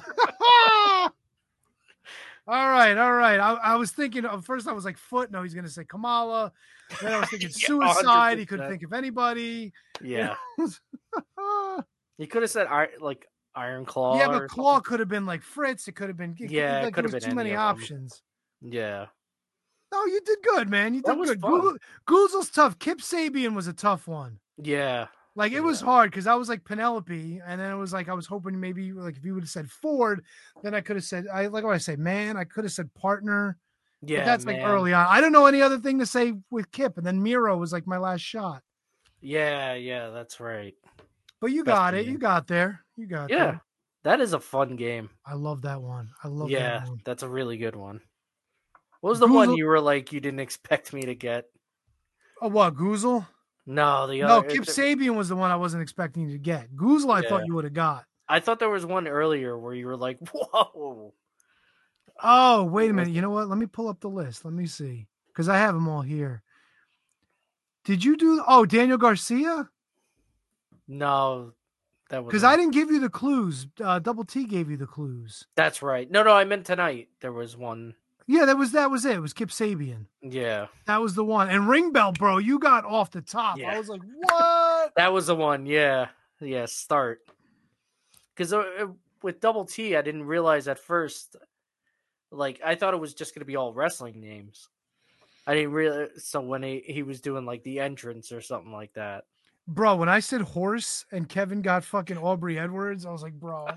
All right. I was thinking first. I was like foot. No, he's gonna say Kamala. Then I was thinking Yeah, suicide. He 100%. couldn't think of anybody. Yeah. You know? He could have said Iron Claw. Yeah, but or Claw something. could have been like Fritz. It could have been. Yeah, it like, could have there was been too any many of 'em. options. Yeah. No, you did good, man. You That did was good. fun. Google's tough. Kip Sabian was a tough one. Yeah. Like it was hard because I was like Penelope, and then it was like I was hoping maybe like if you would have said Ford, then I could have said I like what I say, man. I could have said partner. Yeah. But that's man. like early on. I don't know any other thing to say with Kip, and then Miro was like my last shot. Yeah, that's right. But you Best got it. game. You got there. You got Yeah. there. That is a fun game. I love that one. I love Yeah, that one. that's a really good one. What was the one Goozle- you were like you didn't expect me to get? Oh, what, Goozle? No, the No, other. Kip Sabian was the one I wasn't expecting to get. Goozle, I thought Yeah. you would have got. I thought there was one earlier where you were like, "Whoa!" Oh, wait a What was minute. You know what? Let me pull up the list. Let me see. Because I have them all here. Did you do Daniel Garcia? No, that was Because I didn't give you the clues. Double T gave you the clues. That's right. No, I meant tonight. There was one. Yeah, that was it. It was Kip Sabian. Yeah, That was the one. And Ring Bell, bro, you got off the top. Yeah. I was like, what? that was the one. Yeah. Start. Because with Double T, I didn't realize at first. Like I thought it was just gonna be all wrestling names. I didn't realize. So when he was doing like the entrance or something like that. Bro, when I said horse and Kevin got fucking Aubrey Edwards, I was like, bro.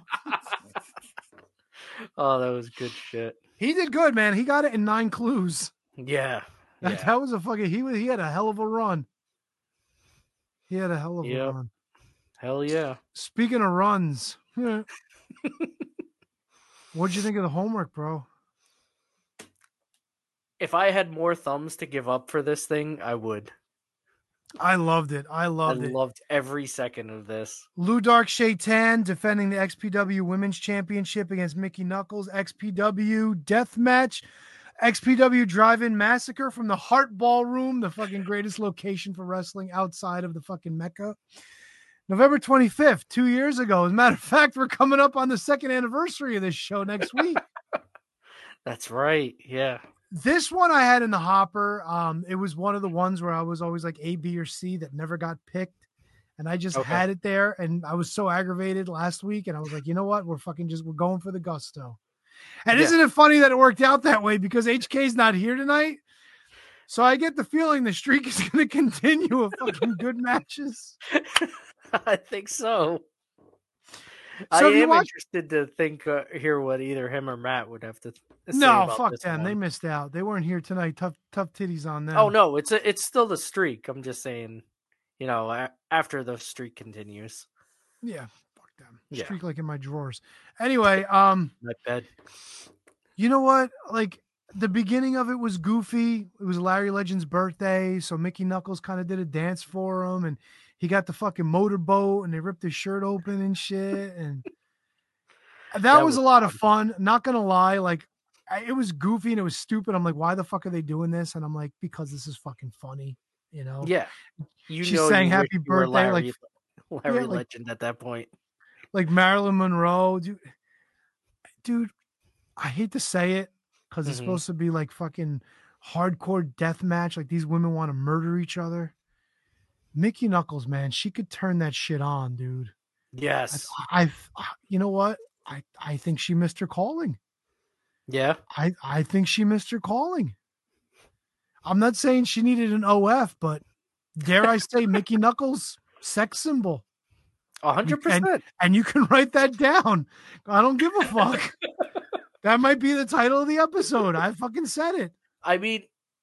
Oh, that was good shit. He did good, man. He got it in 9 clues. Yeah. That was a fucking he had a hell of a run. He had a hell of a Yep. run. Hell yeah. Speaking of runs, what'd you think of the homework, bro? If I had more thumbs to give up for this thing, I would. I loved it. I loved it. Loved every second of this. Lou Dark Shaitan defending the XPW Women's Championship against Mickey Knuckles. XPW Death Match. XPW Drive-In Massacre from the Heart Ballroom, the fucking greatest location for wrestling outside of the fucking Mecca. November 25th, 2 years ago. As a matter of fact, we're coming up on the 2nd anniversary of this show next week. That's right. Yeah. This one I had in the hopper. It was one of the ones where I was always like A, B, or C that never got picked. And I just had it there. And I was so aggravated last week. And I was like, you know what? We're going for the gusto. And isn't it funny that it worked out that way because HK's not here tonight? So I get the feeling the streak is going to continue of fucking good matches. I think so. So I am watch- interested to hear what either him or Matt would have to say No, about fuck this them. one. They missed out. They weren't here tonight. Tough titties on them. Oh no, it's still the streak. I'm just saying, after the streak continues. Yeah, fuck them. Yeah. Streak like in my drawers. Anyway, My bed. you know what? Like the beginning of it was goofy. It was Larry Legend's birthday, so Mickey Knuckles kind of did a dance for him, and he got the fucking motorboat, and they ripped his shirt open and shit, and that was a lot of fun. Not gonna lie, like it was goofy and it was stupid. I'm like, why the fuck are they doing this? And I'm like, because this is fucking funny, you know? Yeah. She's saying you wish happy you were birthday, Larry like Legend at that point. like Marilyn Monroe, dude. I hate to say it because it's supposed to be like fucking hardcore death match. Like these women want to murder each other. Mickey Knuckles, man, she could turn that shit on, dude. Yes. You know what? I think she missed her calling. Yeah. I think she missed her calling. I'm not saying she needed an OF, but dare I say Mickey Knuckles, sex symbol. 100%. And you can write that down. I don't give a fuck. That might be the title of the episode. I fucking said it. I mean,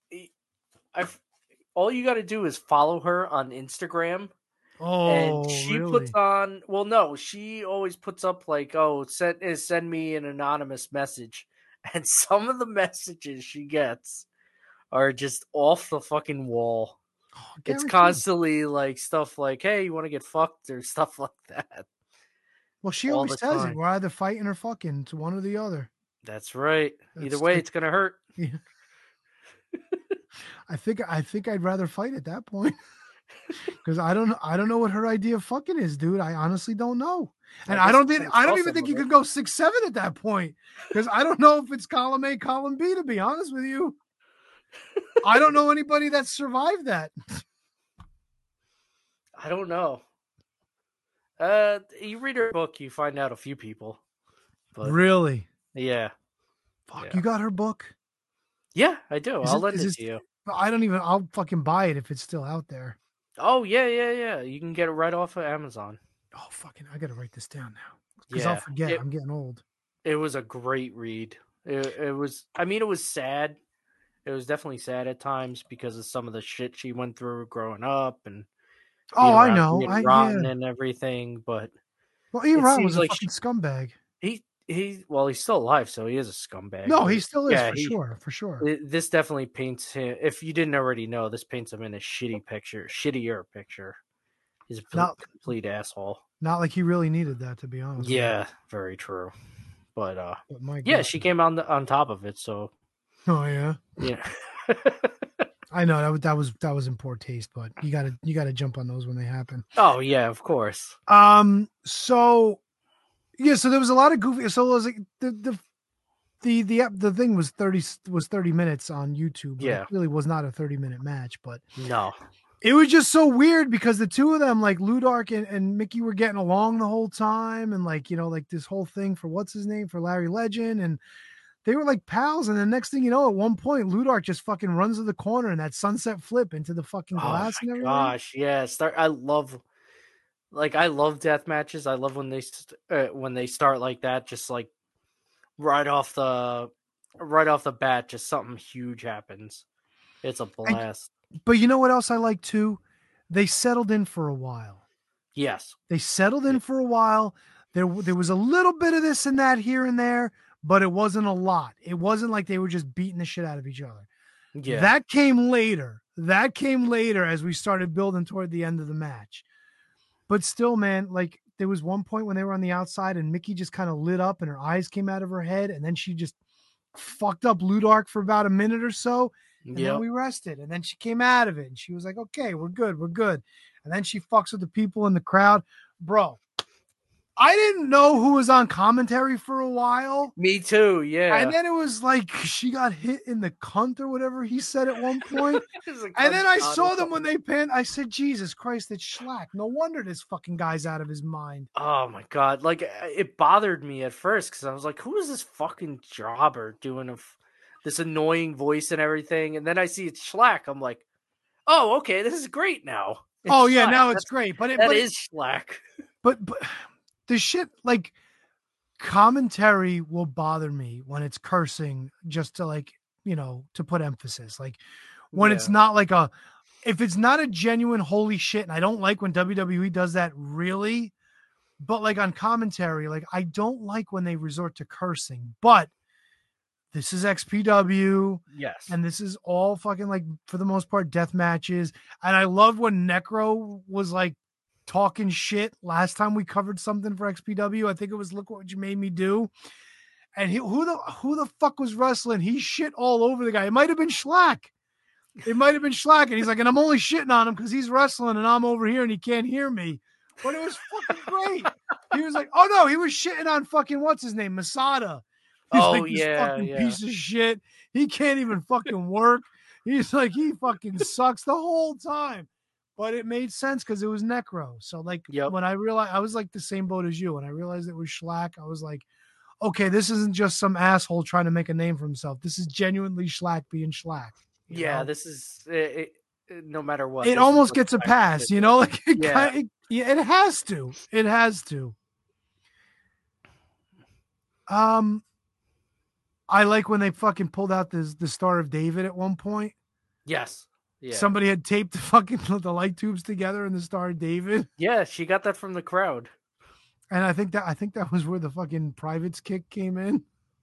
all you got to do is follow her on Instagram. Oh, and she really? puts on, well, no, she always puts up like, send me an anonymous message. And some of the messages she gets are just off the fucking wall. Oh, It's guaranteed. constantly like stuff like, hey, you want to get fucked or stuff like that. Well, she all always the says time. it. We're either fighting or fucking. It's one or the other. That's right. That's Either way, the- it's going to hurt. Yeah. I think I'd rather fight at that point. Because I don't know what her idea of fucking is, dude. I honestly don't know. And I don't even think you could go 6'7" at that point. Because I don't know if it's column A, column B, to be honest with you. I don't know anybody that's survived that. I don't know. You read her book, you find out a few people. But Really? yeah. Fuck, Yeah. You got her book? Yeah, I do. I'll lend it to you. I'll fucking buy it if it's still out there. Oh, yeah. You can get it right off of Amazon. Oh, fucking, I got to write this down now. Because Yeah. I'll forget. I'm getting old. It was a great read. It was sad. It was definitely sad at times because of some of the shit she went through growing up and I know. Ian Rotten and everything, but Ian Rotten was seems a like fucking scumbag. He's still alive, so he is a scumbag. No, but he still is, for sure. This definitely paints him. If you didn't already know, this paints him in a shittier picture. He's a complete asshole. Not like he really needed that, to be honest. Yeah, very true. But my yeah, God. she came on top of it. So. Oh yeah. Yeah. I know that was in poor taste, but you gotta jump on those when they happen. Oh yeah, of course. So there was a lot of goofy. So it was like the thing was 30 minutes on YouTube. Yeah. It really was not a 30-minute match, but no, it was just so weird because the two of them, like Ludark and Mickey, were getting along the whole time, and like this whole thing for what's his name for Larry Legend, and they were like pals. And the next thing you know, at one point, Ludark just fucking runs to the corner and that sunset flip into the fucking glass and everything. Gosh, yeah. I love death matches. I love when they start like that, just like right off the bat, just something huge happens. It's a blast. But you know what else I like too? They settled in for a while. Yes. They settled in for a while. There was a little bit of this and that here and there, but it wasn't a lot. It wasn't like they were just beating the shit out of each other. Yeah. That came later. As we started building toward the end of the match. But still, man, like there was one point when they were on the outside and Mickey just kind of lit up and her eyes came out of her head, and then she just fucked up Ludark for about a minute or so. And then we rested, and then she came out of it and she was like, okay, we're good. And then she fucks with the people in the crowd. Bro, I didn't know who was on commentary for a while. Me too, yeah. And then it was like she got hit in the cunt or whatever he said at one point. And then I saw them when they panned. I said, Jesus Christ, it's Schlack. No wonder this fucking guy's out of his mind. Oh my God. Like, it bothered me at first because I was like, who is this fucking jobber doing this annoying voice and everything? And then I see it's Schlack. I'm like, oh, okay, this is great now. It's yeah, now it's great. But that is Schlack. But the shit, like, commentary will bother me when it's cursing just to, like, to put emphasis. Like, when it's not like if it's not a genuine holy shit, and I don't like when WWE does that really, but like on commentary, like, I don't like when they resort to cursing. But this is XPW. Yes. And this is all fucking, like, for the most part, death matches. And I love when Necro was like, talking shit last time we covered something for XPW. I think it was Look What You Made Me Do. And who the fuck was wrestling? He shit all over the guy. It might have been Schlack. And he's like, and I'm only shitting on him because he's wrestling and I'm over here and he can't hear me. But it was fucking great. He was like, oh no, he was shitting on fucking what's his name? Masada. He's like, this fucking piece of shit. He can't even fucking work. He's like, he fucking sucks the whole time. But it made sense because it was Necro. So, like, when I realized, I was like the same boat as you. When I realized it was Schlack, I was like, okay, this isn't just some asshole trying to make a name for himself. This is genuinely Schlack being Schlack. Yeah, this is it, no matter what. It almost gets a pass, like it has to. It has to. I like when they fucking pulled out the Star of David at one point. Yes. Yeah. Somebody had taped the light tubes together in the Star of David. Yeah, she got that from the crowd. And I think that was where the fucking Privates kick came in.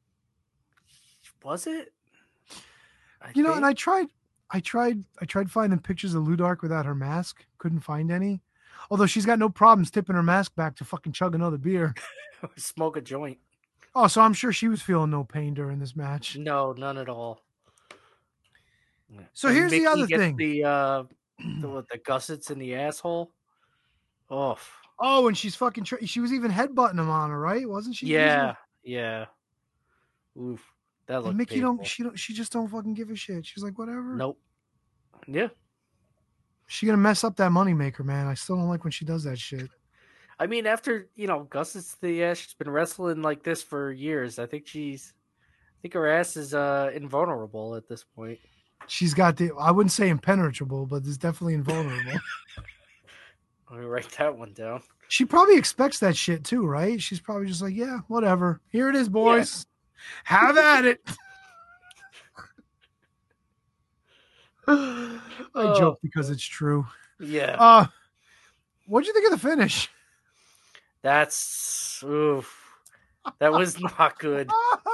Was it? And I tried finding pictures of Ludark without her mask. Couldn't find any. Although she's got no problems tipping her mask back to fucking chug another beer. Smoke a joint. Oh, so I'm sure she was feeling no pain during this match. No, none at all. So And here's the Mickey other gets thing. The gussets in the asshole. Oh, Oh, and she's fucking. She was even headbutting him on her, right? Wasn't she? yeah, yeah. Oof, that And looked Mickey painful. She just don't fucking give a shit. She's like, whatever. Nope. Yeah. She gonna mess up that moneymaker, man. I still don't like when she does that shit. I mean, after gussets the ass, she's been wrestling like this for years. I think her ass is invulnerable at this point. She's got I wouldn't say impenetrable, but it's definitely invulnerable. Let me write that one down. She probably expects that shit too, right? She's probably just like, yeah, whatever. Here it is, boys. Yeah. Have at it. I joke because it's true. Yeah. What'd you think of the finish? That was not good.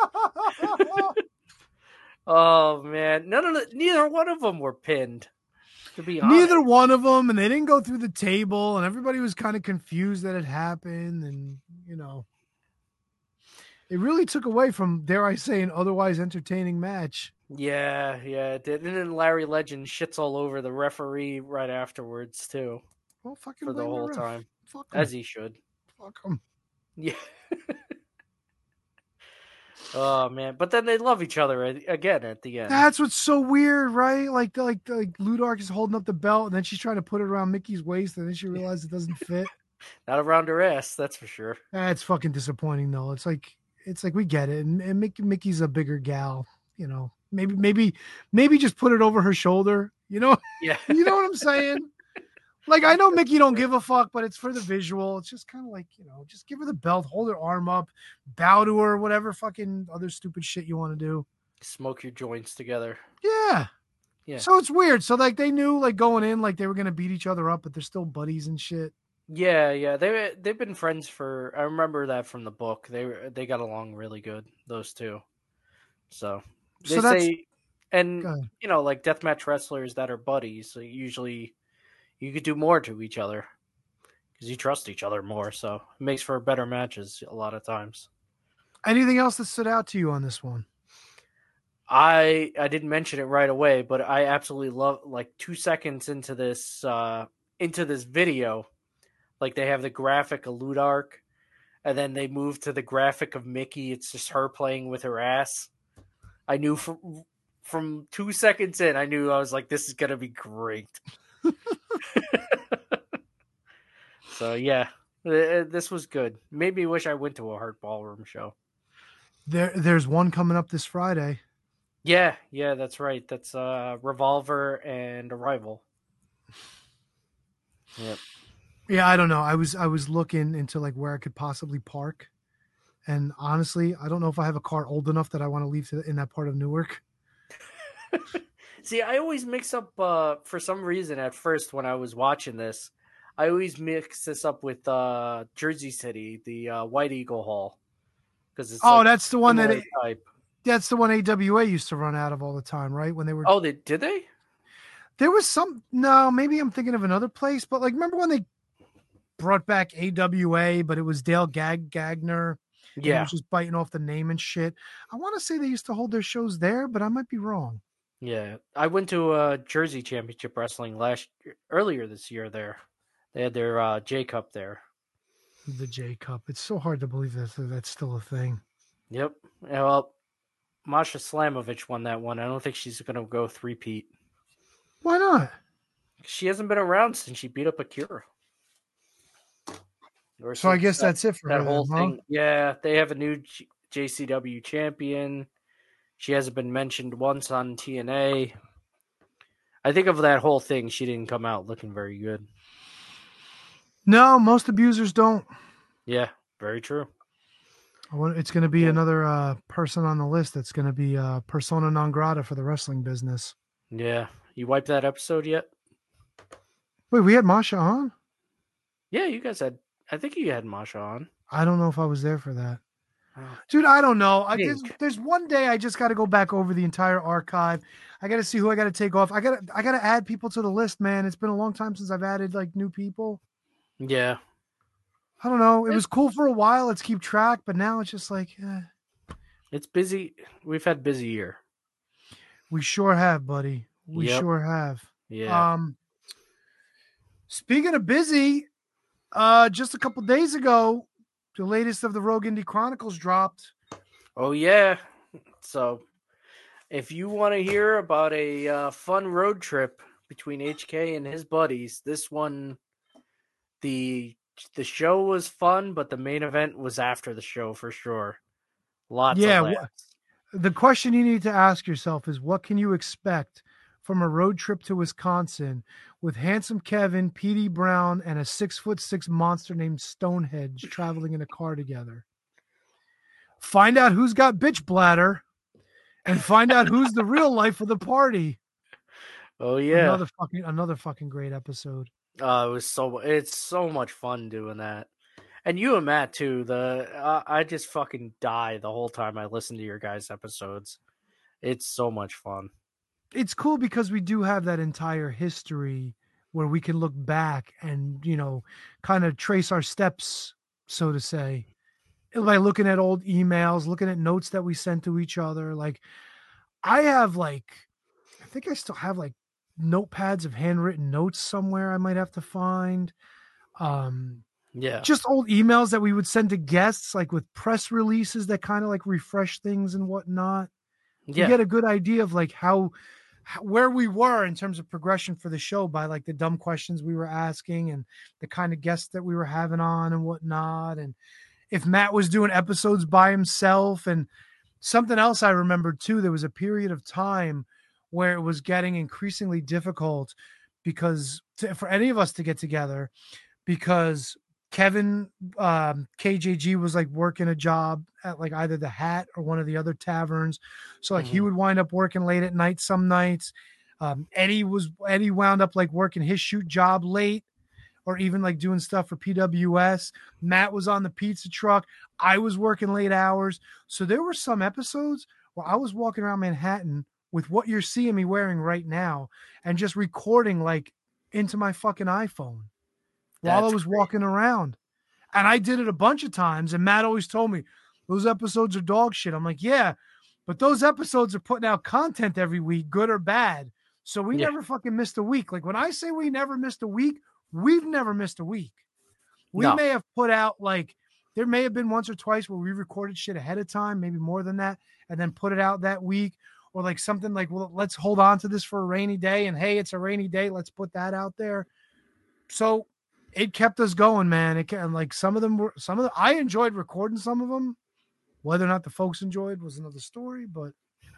Oh man, neither one of them were pinned. To be honest, neither one of them, and they didn't go through the table, and everybody was kind of confused that it happened, and it really took away from, dare I say, an otherwise entertaining match. Yeah, it did. And then Larry Legend shits all over the referee right afterwards too. Well, fucking for the whole time, as he should. Fuck him. Yeah. Oh man, but then they love each other again at the end. That's what's so weird, right? Like Ludark is holding up the belt, and then she's trying to put it around Mickey's waist, and then she realizes it doesn't fit. Not around her ass, that's for sure. That's fucking disappointing, though. It's like we get it, and Mickey's a bigger gal, Maybe just put it over her shoulder, Yeah. You know what I'm saying? Like, I know Mickey don't give a fuck, but it's for the visual. It's just kind of like, just give her the belt, hold her arm up, bow to her, whatever fucking other stupid shit you want to do. Smoke your joints together. Yeah. So it's weird. So like they knew like going in, like they were going to beat each other up, but they're still buddies and shit. Yeah. They've been friends I remember that from the book. They got along really good, those two. So like deathmatch wrestlers that are buddies, so usually you could do more to each other because you trust each other more. So it makes for better matches a lot of times. Anything else that stood out to you on this one? I didn't mention it right away, but I absolutely love, like 2 seconds into this video, like they have the graphic of Ludark, and then they move to the graphic of Mickey. It's just her playing with her ass. I knew from 2 seconds in, I was like, this is gonna be great. So yeah, this was good. Made me wish I went to a Hurt Ballroom show. There's one coming up this Friday. Yeah, that's right. That's Revolver and Arrival. Yep. Yeah, I don't know. I was looking into like where I could possibly park, and honestly, I don't know if I have a car old enough that I want to leave in that part of Newark. See, I always mix up for some reason at first when I was watching this. I always mix this up with Jersey City, the White Eagle Hall, because it's that's the one that's the one AWA used to run out of all the time, right? When they were did they? There was maybe I'm thinking of another place, but like remember when they brought back AWA, but it was Dale Gagner. Yeah, he was just biting off the name and shit. I want to say they used to hold their shows there, but I might be wrong. Yeah, I went to Jersey Championship Wrestling earlier this year. There, they had their J Cup there. The J Cup. It's so hard to believe that's still a thing. Yep. Well, Masha Slamovich won that one. I don't think she's gonna go three-peat. Why not? She hasn't been around since she beat up Akira. So I guess that's it for that her, whole thing. Huh? Yeah, they have a new JCW champion. She hasn't been mentioned once on TNA. I think of that whole thing, she didn't come out looking very good. No, most abusers don't. Yeah, very true. It's going to be another person on the list that's going to be persona non grata for the wrestling business. Yeah. You wiped that episode yet? Wait, we had Masha on? Yeah, you guys had. I think you had Masha on. I don't know if I was there for that. Dude, I don't know. There's one day I just got to go back over the entire archive. I got to see who I got to take off. I got to add people to the list, man. It's been a long time since I've added like new people. Yeah. I don't know. It was cool for a while. Let's keep track, but now it's just like, It's busy. We've had busy year. We sure have, buddy. We Yep. sure have. Yeah. Speaking of busy, just a couple days ago, the latest of the Rogue Indie Chronicles dropped. Oh yeah. So, if you want to hear about a fun road trip between HK and his buddies, this one, the show was fun, but the main event was after the show for sure. Lots Yeah, of laughs. the question you need to ask yourself is, what can you expect from a road trip to Wisconsin with handsome Kevin, Petey Brown, and a 6'6" monster named Stonehenge traveling in a car together? Find out who's got bitch bladder and find out who's the real life of the party. Oh yeah. Another fucking great episode. It's so much fun doing that. And you and Matt too. I just fucking die the whole time I listen to your guys' episodes. It's so much fun. It's cool because we do have that entire history where we can look back and, kind of trace our steps, so to say, by looking at old emails, looking at notes that we sent to each other. Like, I think I still have like notepads of handwritten notes somewhere I might have to find. Yeah. Just old emails that we would send to guests, like with press releases that kind of like refresh things and whatnot. Yeah. You get a good idea of like where we were in terms of progression for the show by like the dumb questions we were asking and the kind of guests that we were having on and whatnot. And if Matt was doing episodes by himself. And something else I remembered too, there was a period of time where it was getting increasingly difficult for any of us to get together, because Kevin, KJG was like working a job at like either the Hat or one of the other taverns. So like he would wind up working late at night some nights. Eddie wound up like working his shoot job late, or even like doing stuff for PWS. Matt was on the pizza truck. I was working late hours. So there were some episodes where I was walking around Manhattan with what you're seeing me wearing right now and just recording like into my fucking iPhone while I was walking around. And I did it a bunch of times. And Matt always told me those episodes are dog shit. I'm like, yeah, but those episodes are putting out content every week, good or bad. So we never fucking missed a week. Like when I say we never missed a week, we've never missed a week. We may have put out like, there may have been once or twice where we recorded shit ahead of time, maybe more than that, and then put it out that week. Or like something like, well, let's hold on to this for a rainy day. And hey, it's a rainy day. Let's put that out there. So it kept us going, man. Like I enjoyed recording some of them. Whether or not the folks enjoyed was another story, but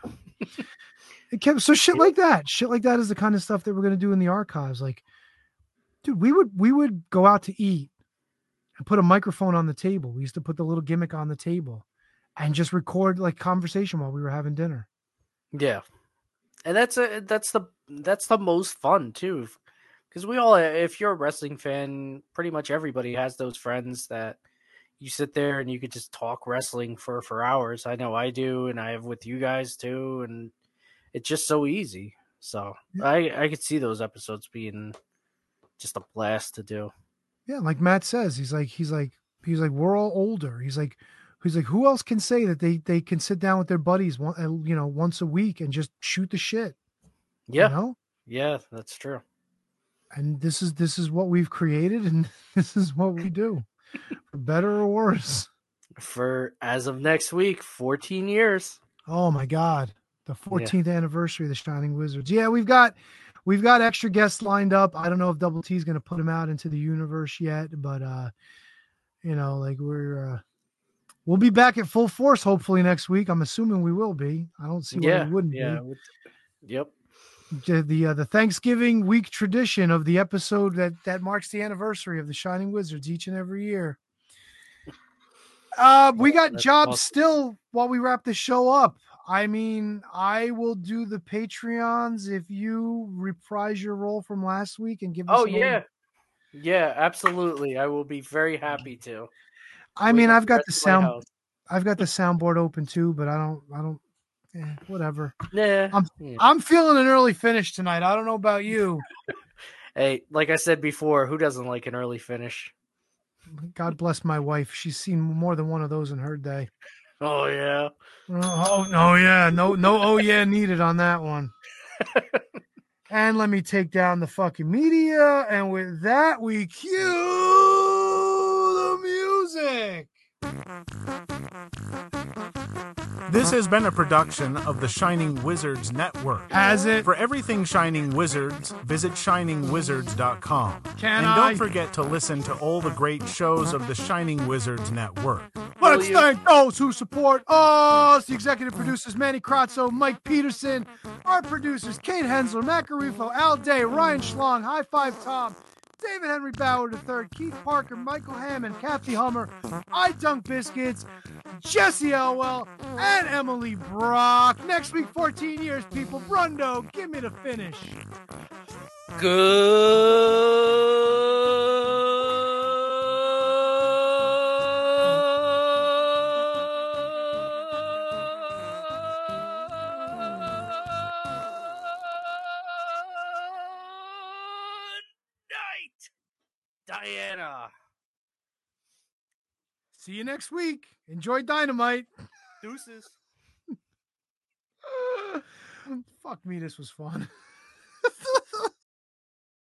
it kept, so shit like that is the kind of stuff that we're going to do in the archives. Like, dude, we would go out to eat and put a microphone on the table. We used to put the little gimmick on the table and just record like conversation while we were having dinner. Yeah. And that's the most fun too. Because if you're a wrestling fan, pretty much everybody has those friends that you sit there and you could just talk wrestling for hours. I know I do, and I have with you guys too, and it's just so easy. So I could see those episodes being just a blast to do. Yeah, like Matt says, he's like, we're all older. He's like, who else can say that they can sit down with their buddies once a week and just shoot the shit? Yeah. Yeah, that's true. And this is what we've created, and this is what we do, for better or worse. For as of next week, 14 years. Oh my God, the 14th anniversary of the Shining Wizards. Yeah, we've got extra guests lined up. I don't know if Double T is going to put them out into the universe yet, but we'll be back at full force hopefully next week. I'm assuming we will be. I don't see why we wouldn't be. Yep. The Thanksgiving week tradition of the episode that marks the anniversary of the Shining Wizards each and every year. We got jobs still while we wrap the show up. I mean, I will do the Patreons if you reprise your role from last week and give us. Yeah, absolutely. I will be very happy to. I mean, I've got the soundboard open too, but I don't. Whatever. Yeah. I'm feeling an early finish tonight. I don't know about you. Hey, like I said before, who doesn't like an early finish? God bless my wife. She's seen more than one of those in her day. Oh yeah. Oh no, yeah. No, oh yeah needed on that one. And let me take down the fucking media. And with that, we cue the music. This has been a production of the Shining Wizards Network. Has it? For everything Shining Wizards, visit shiningwizards.com. Can and I? don't forget to listen to all the great shows of the Shining Wizards Network. Let's thank those who support us. The executive producers, Manny Kratzo, Mike Peterson. Our producers, Kate Hensler, Matt Garifo, Al Day, Ryan Schlong, High Five Tom, David Henry Bauer III, Keith Parker, Michael Hammond, Kathy Hummer, I Dunk Biscuits, Jesse Elwell, and Emily Brock. Next week, 14 years, people. Brundo, give me the finish. Diana. See you next week. Enjoy Dynamite. Deuces. Fuck me, this was fun.